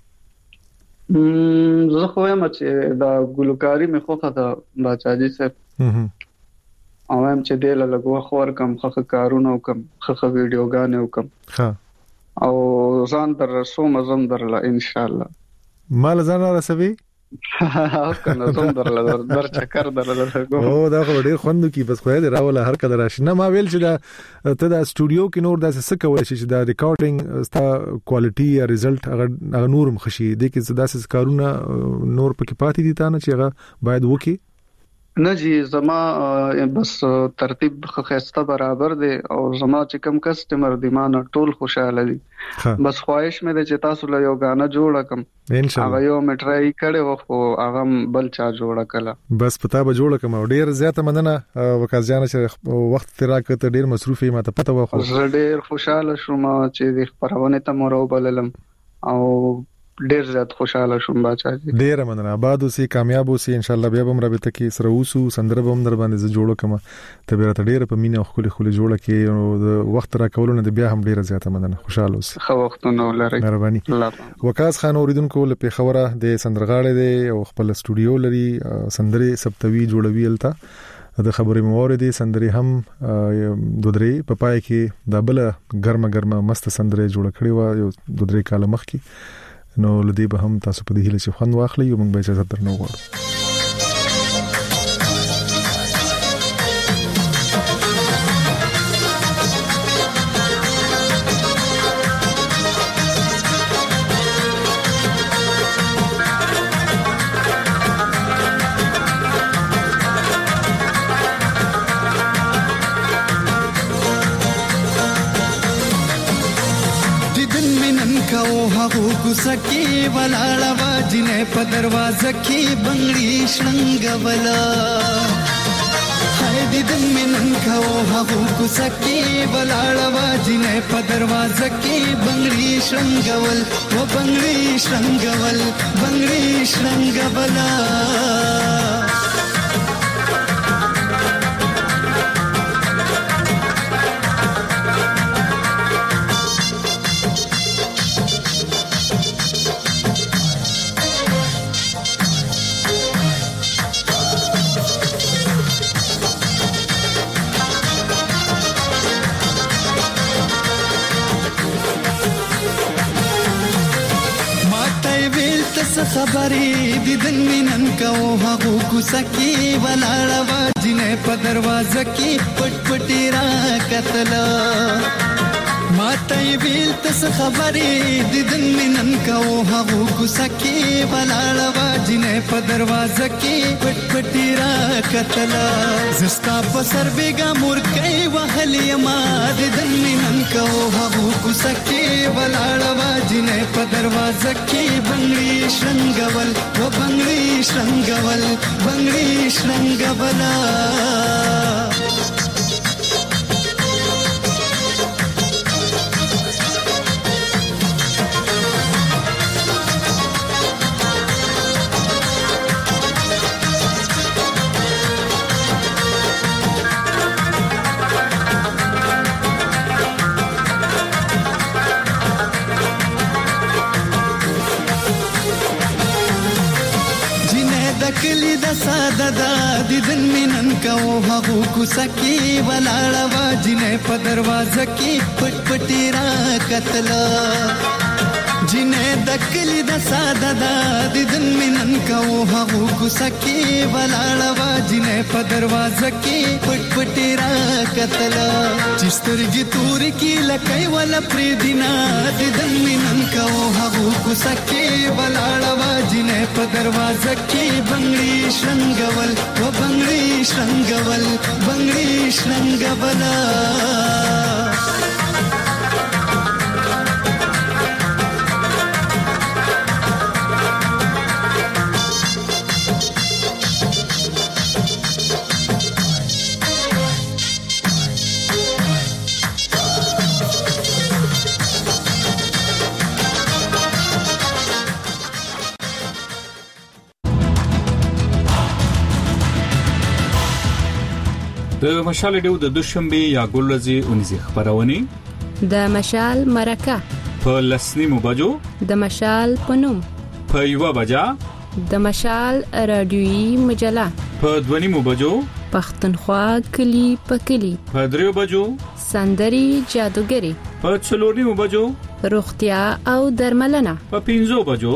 زه خو یم چې دا ګلوکاری مې خوخه دا باچاجي صاحب او هم چې دل لګو خور کم خخ کارونه کم خخ ویډیوګانې وکم ها او ځان در رسو مزم درله ان شاء الله مال ځان رسوي کنه زم در چکر درلګو او دا خو ډیر خوندو کی بس خو دې راوله هر کله راشي نه ما ویل چې دا ته دا سټوډیو کې نور داسې څه کول شي چې دا ریکارډینګ ستا کوالټي یا رزلټ هغه نورم خشي د کې داسې کارونه نور پکې پاتې دي تا نه چې هغه باید وکي نه جی زما بس ترتیب خسته برابر دی او زما چې کم کسٹمر دی ما نه ټول خوشاله دي بس خواهش مې ده چې تاسو له یو غانا جوړ کم ان شاء الله هغه یو مټرای کړي خو هغه بل چا جوړ کړه بس پتا به جوړ کم ډیر زیاته مننه وکاس جان چې وخت تیرا کته ډیر مصروفي ما ته پته و خو ډیر خوشاله شوم چې د خبرونه ته مورو بللم او ډیر زیات خوشاله شوم باچاجي ډیر مننه آباد اوسې کامیاب اوسې ان شاء الله بیا به رابطه کې سره اوسو سندره به در باندې ز جوړو کما ته به ډیر په مینه خو خولي جوړه کې او د وخت را کولونه د بیا هم ډیر زیاته مننه خوشاله اوسې خو وختونه ولري مهرباني وکاس خان اوریدونکو له پیښوره د سندرغاړې دی او خپل سټوډیو لري سندري سپتوي جوړوي الته د خبرې موارد سندري هم دودري په پای کې د بل ګرمه مست سندري جوړ کړی و یو دودري کاله مخ کې نو لدی به هم تاسو په دې هیله چې خوند واخلئ او موږ به اجازه درنو غواړو سکی ولاړه واجنه په دروازه کې بنگړي شلنګ ولا هاي دیدن منن کو هغه کوسکی ولاړه جنې په دروازه کې بنگړي شرنګول و بنگړي شرنګول بنگړي شرنګولا خبرې دیدن مینن کو هغه کوسکی ولاړه جنې په دروازه کې پټ پټی را کتل ماته ویل تس خبرې دیدن مینن کو هغه کوسکی ولاړه جنې په دروازه کې پټ پټی را کتل زستا په سر بیګا مور کوي وهلې ما دیدن مینن کو هغه کوسکی ولاړه جنې په دروازه کې بنگړي شرنګول و بنگړي شرنګول بنگړي شرنګولا کلی د ساده د دیدن مینن کو هغه کوسکی ولاړه جنې په دروازه کې پټ پټی را کتل جنې د کلی د ساده د دیدن مینن کو هغه کوسکی ولاړه جنې په دروازه کې پټ پټی را کتل چسترګي تور کی لکای ول پر دینا دیدن مینن کو هغه کوسکی ولاړه جنې په دروازه کې بنگړي شرنګول و بنگړي شرنګول بنگړي شرنګولا د مشال ډیو د دوشنبه یا ګلورځي اونځي خبرونه د مشال مرکه په لسنیمو بجو د مشال پنوم په یو بجا د مشال رادیوي مجله په دونیمو بجو پښتونخوا کلی په کلی په دریو بجو سندري جادوګری په څلورنیمو بجو روغتیا او درملنه په 5 بجو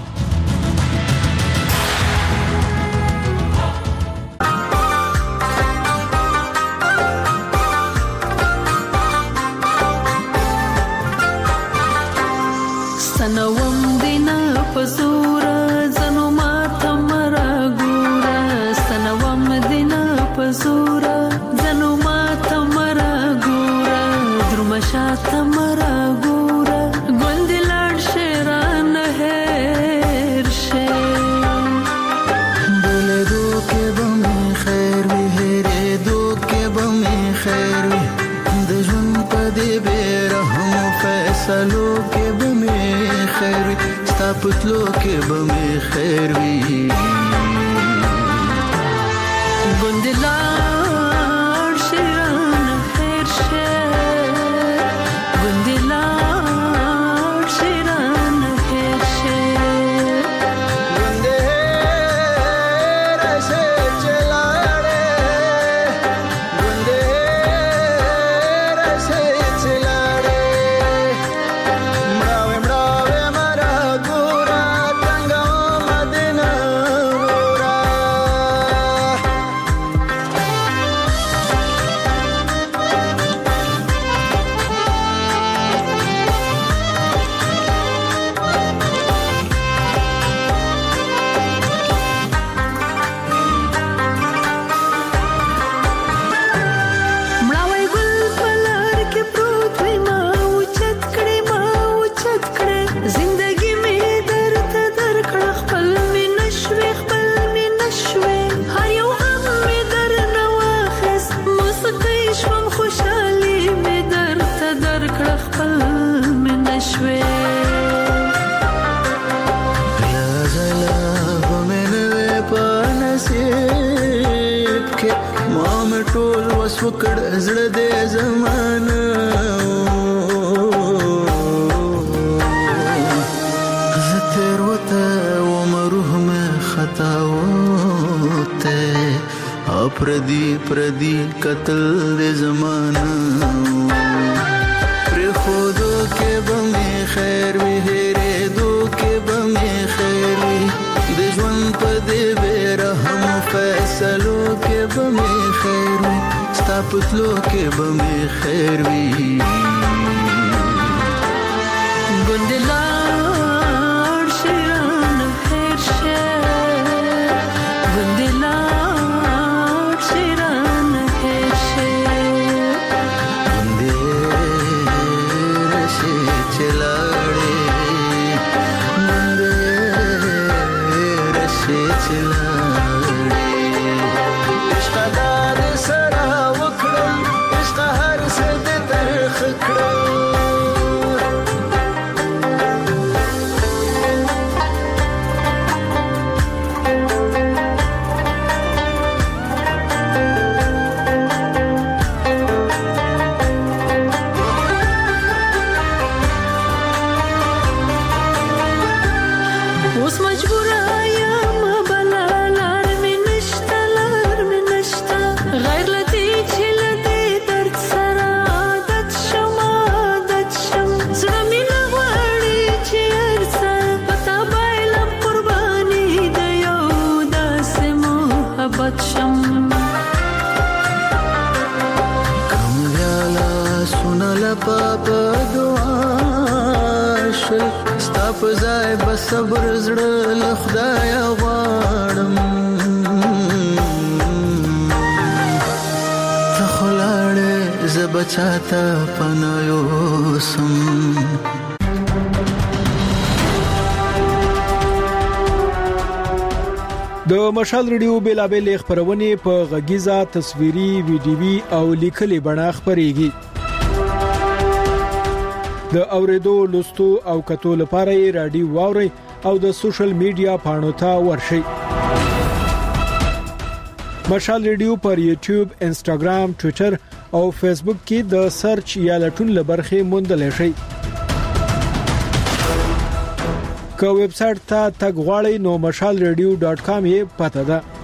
سنوم دینا پزورا زنو ماتا مرا گورا سنوم دینا پزورا زنو ماتا مرا گورا درمشاتا مرا گورا گوندی لار شیران هیر شیر بولے دو کے بمی خیر وی ہیرے دو کے بمی خیر وی دجن پدی بے رحم فیصلو کے بمی خیر وی ستا پتلو کے بمی خیر وی گندلار شیران خیر شیر گندلار شیران خیر شیر گندے رسے چلاڑے گندے رسے چلاڑے مراوے مراوے مرا گورا تنگا مدینہ کړ زړه دې زمانه زتر وته و مروح مې خطا وته پردی قتل دې زمانه پر خودو کې بمې خیر وی هره دو کې بمې خیر وی د ژوند په دې رحم فیصلو کې بمې خیر وی ستا پتلو کې بمې خیر وی ګندلار شیران خیر شه ګندلار شیران خیر شه ګندې رشي چلاړې ګندې رشي چلاړې عشق دار سره وکړم عشق هر څه دې ترخ کړم پاپا دعا شل ستا په ځای بس صبر زړه له خدایا غواړم ته خو لاړې زه به چاته پناه یوسم د مشال ریډیو بیلابل خبرونه په غږیزه تصویري ویډیوي او لیکلي بڼه خبريږي د اوریدو لوستو او کتو لپاره رادیو واوري او د سوشل میډیا پاڼو ته ورشي مشال ریډیو پر یوټیوب انستګرام ټوئیټر او فیسبوک کې د سرچ یا لټون لبرخه موندل شي که ویب سټ ته تګ غواړئ نو mashalradio.com یې پته ده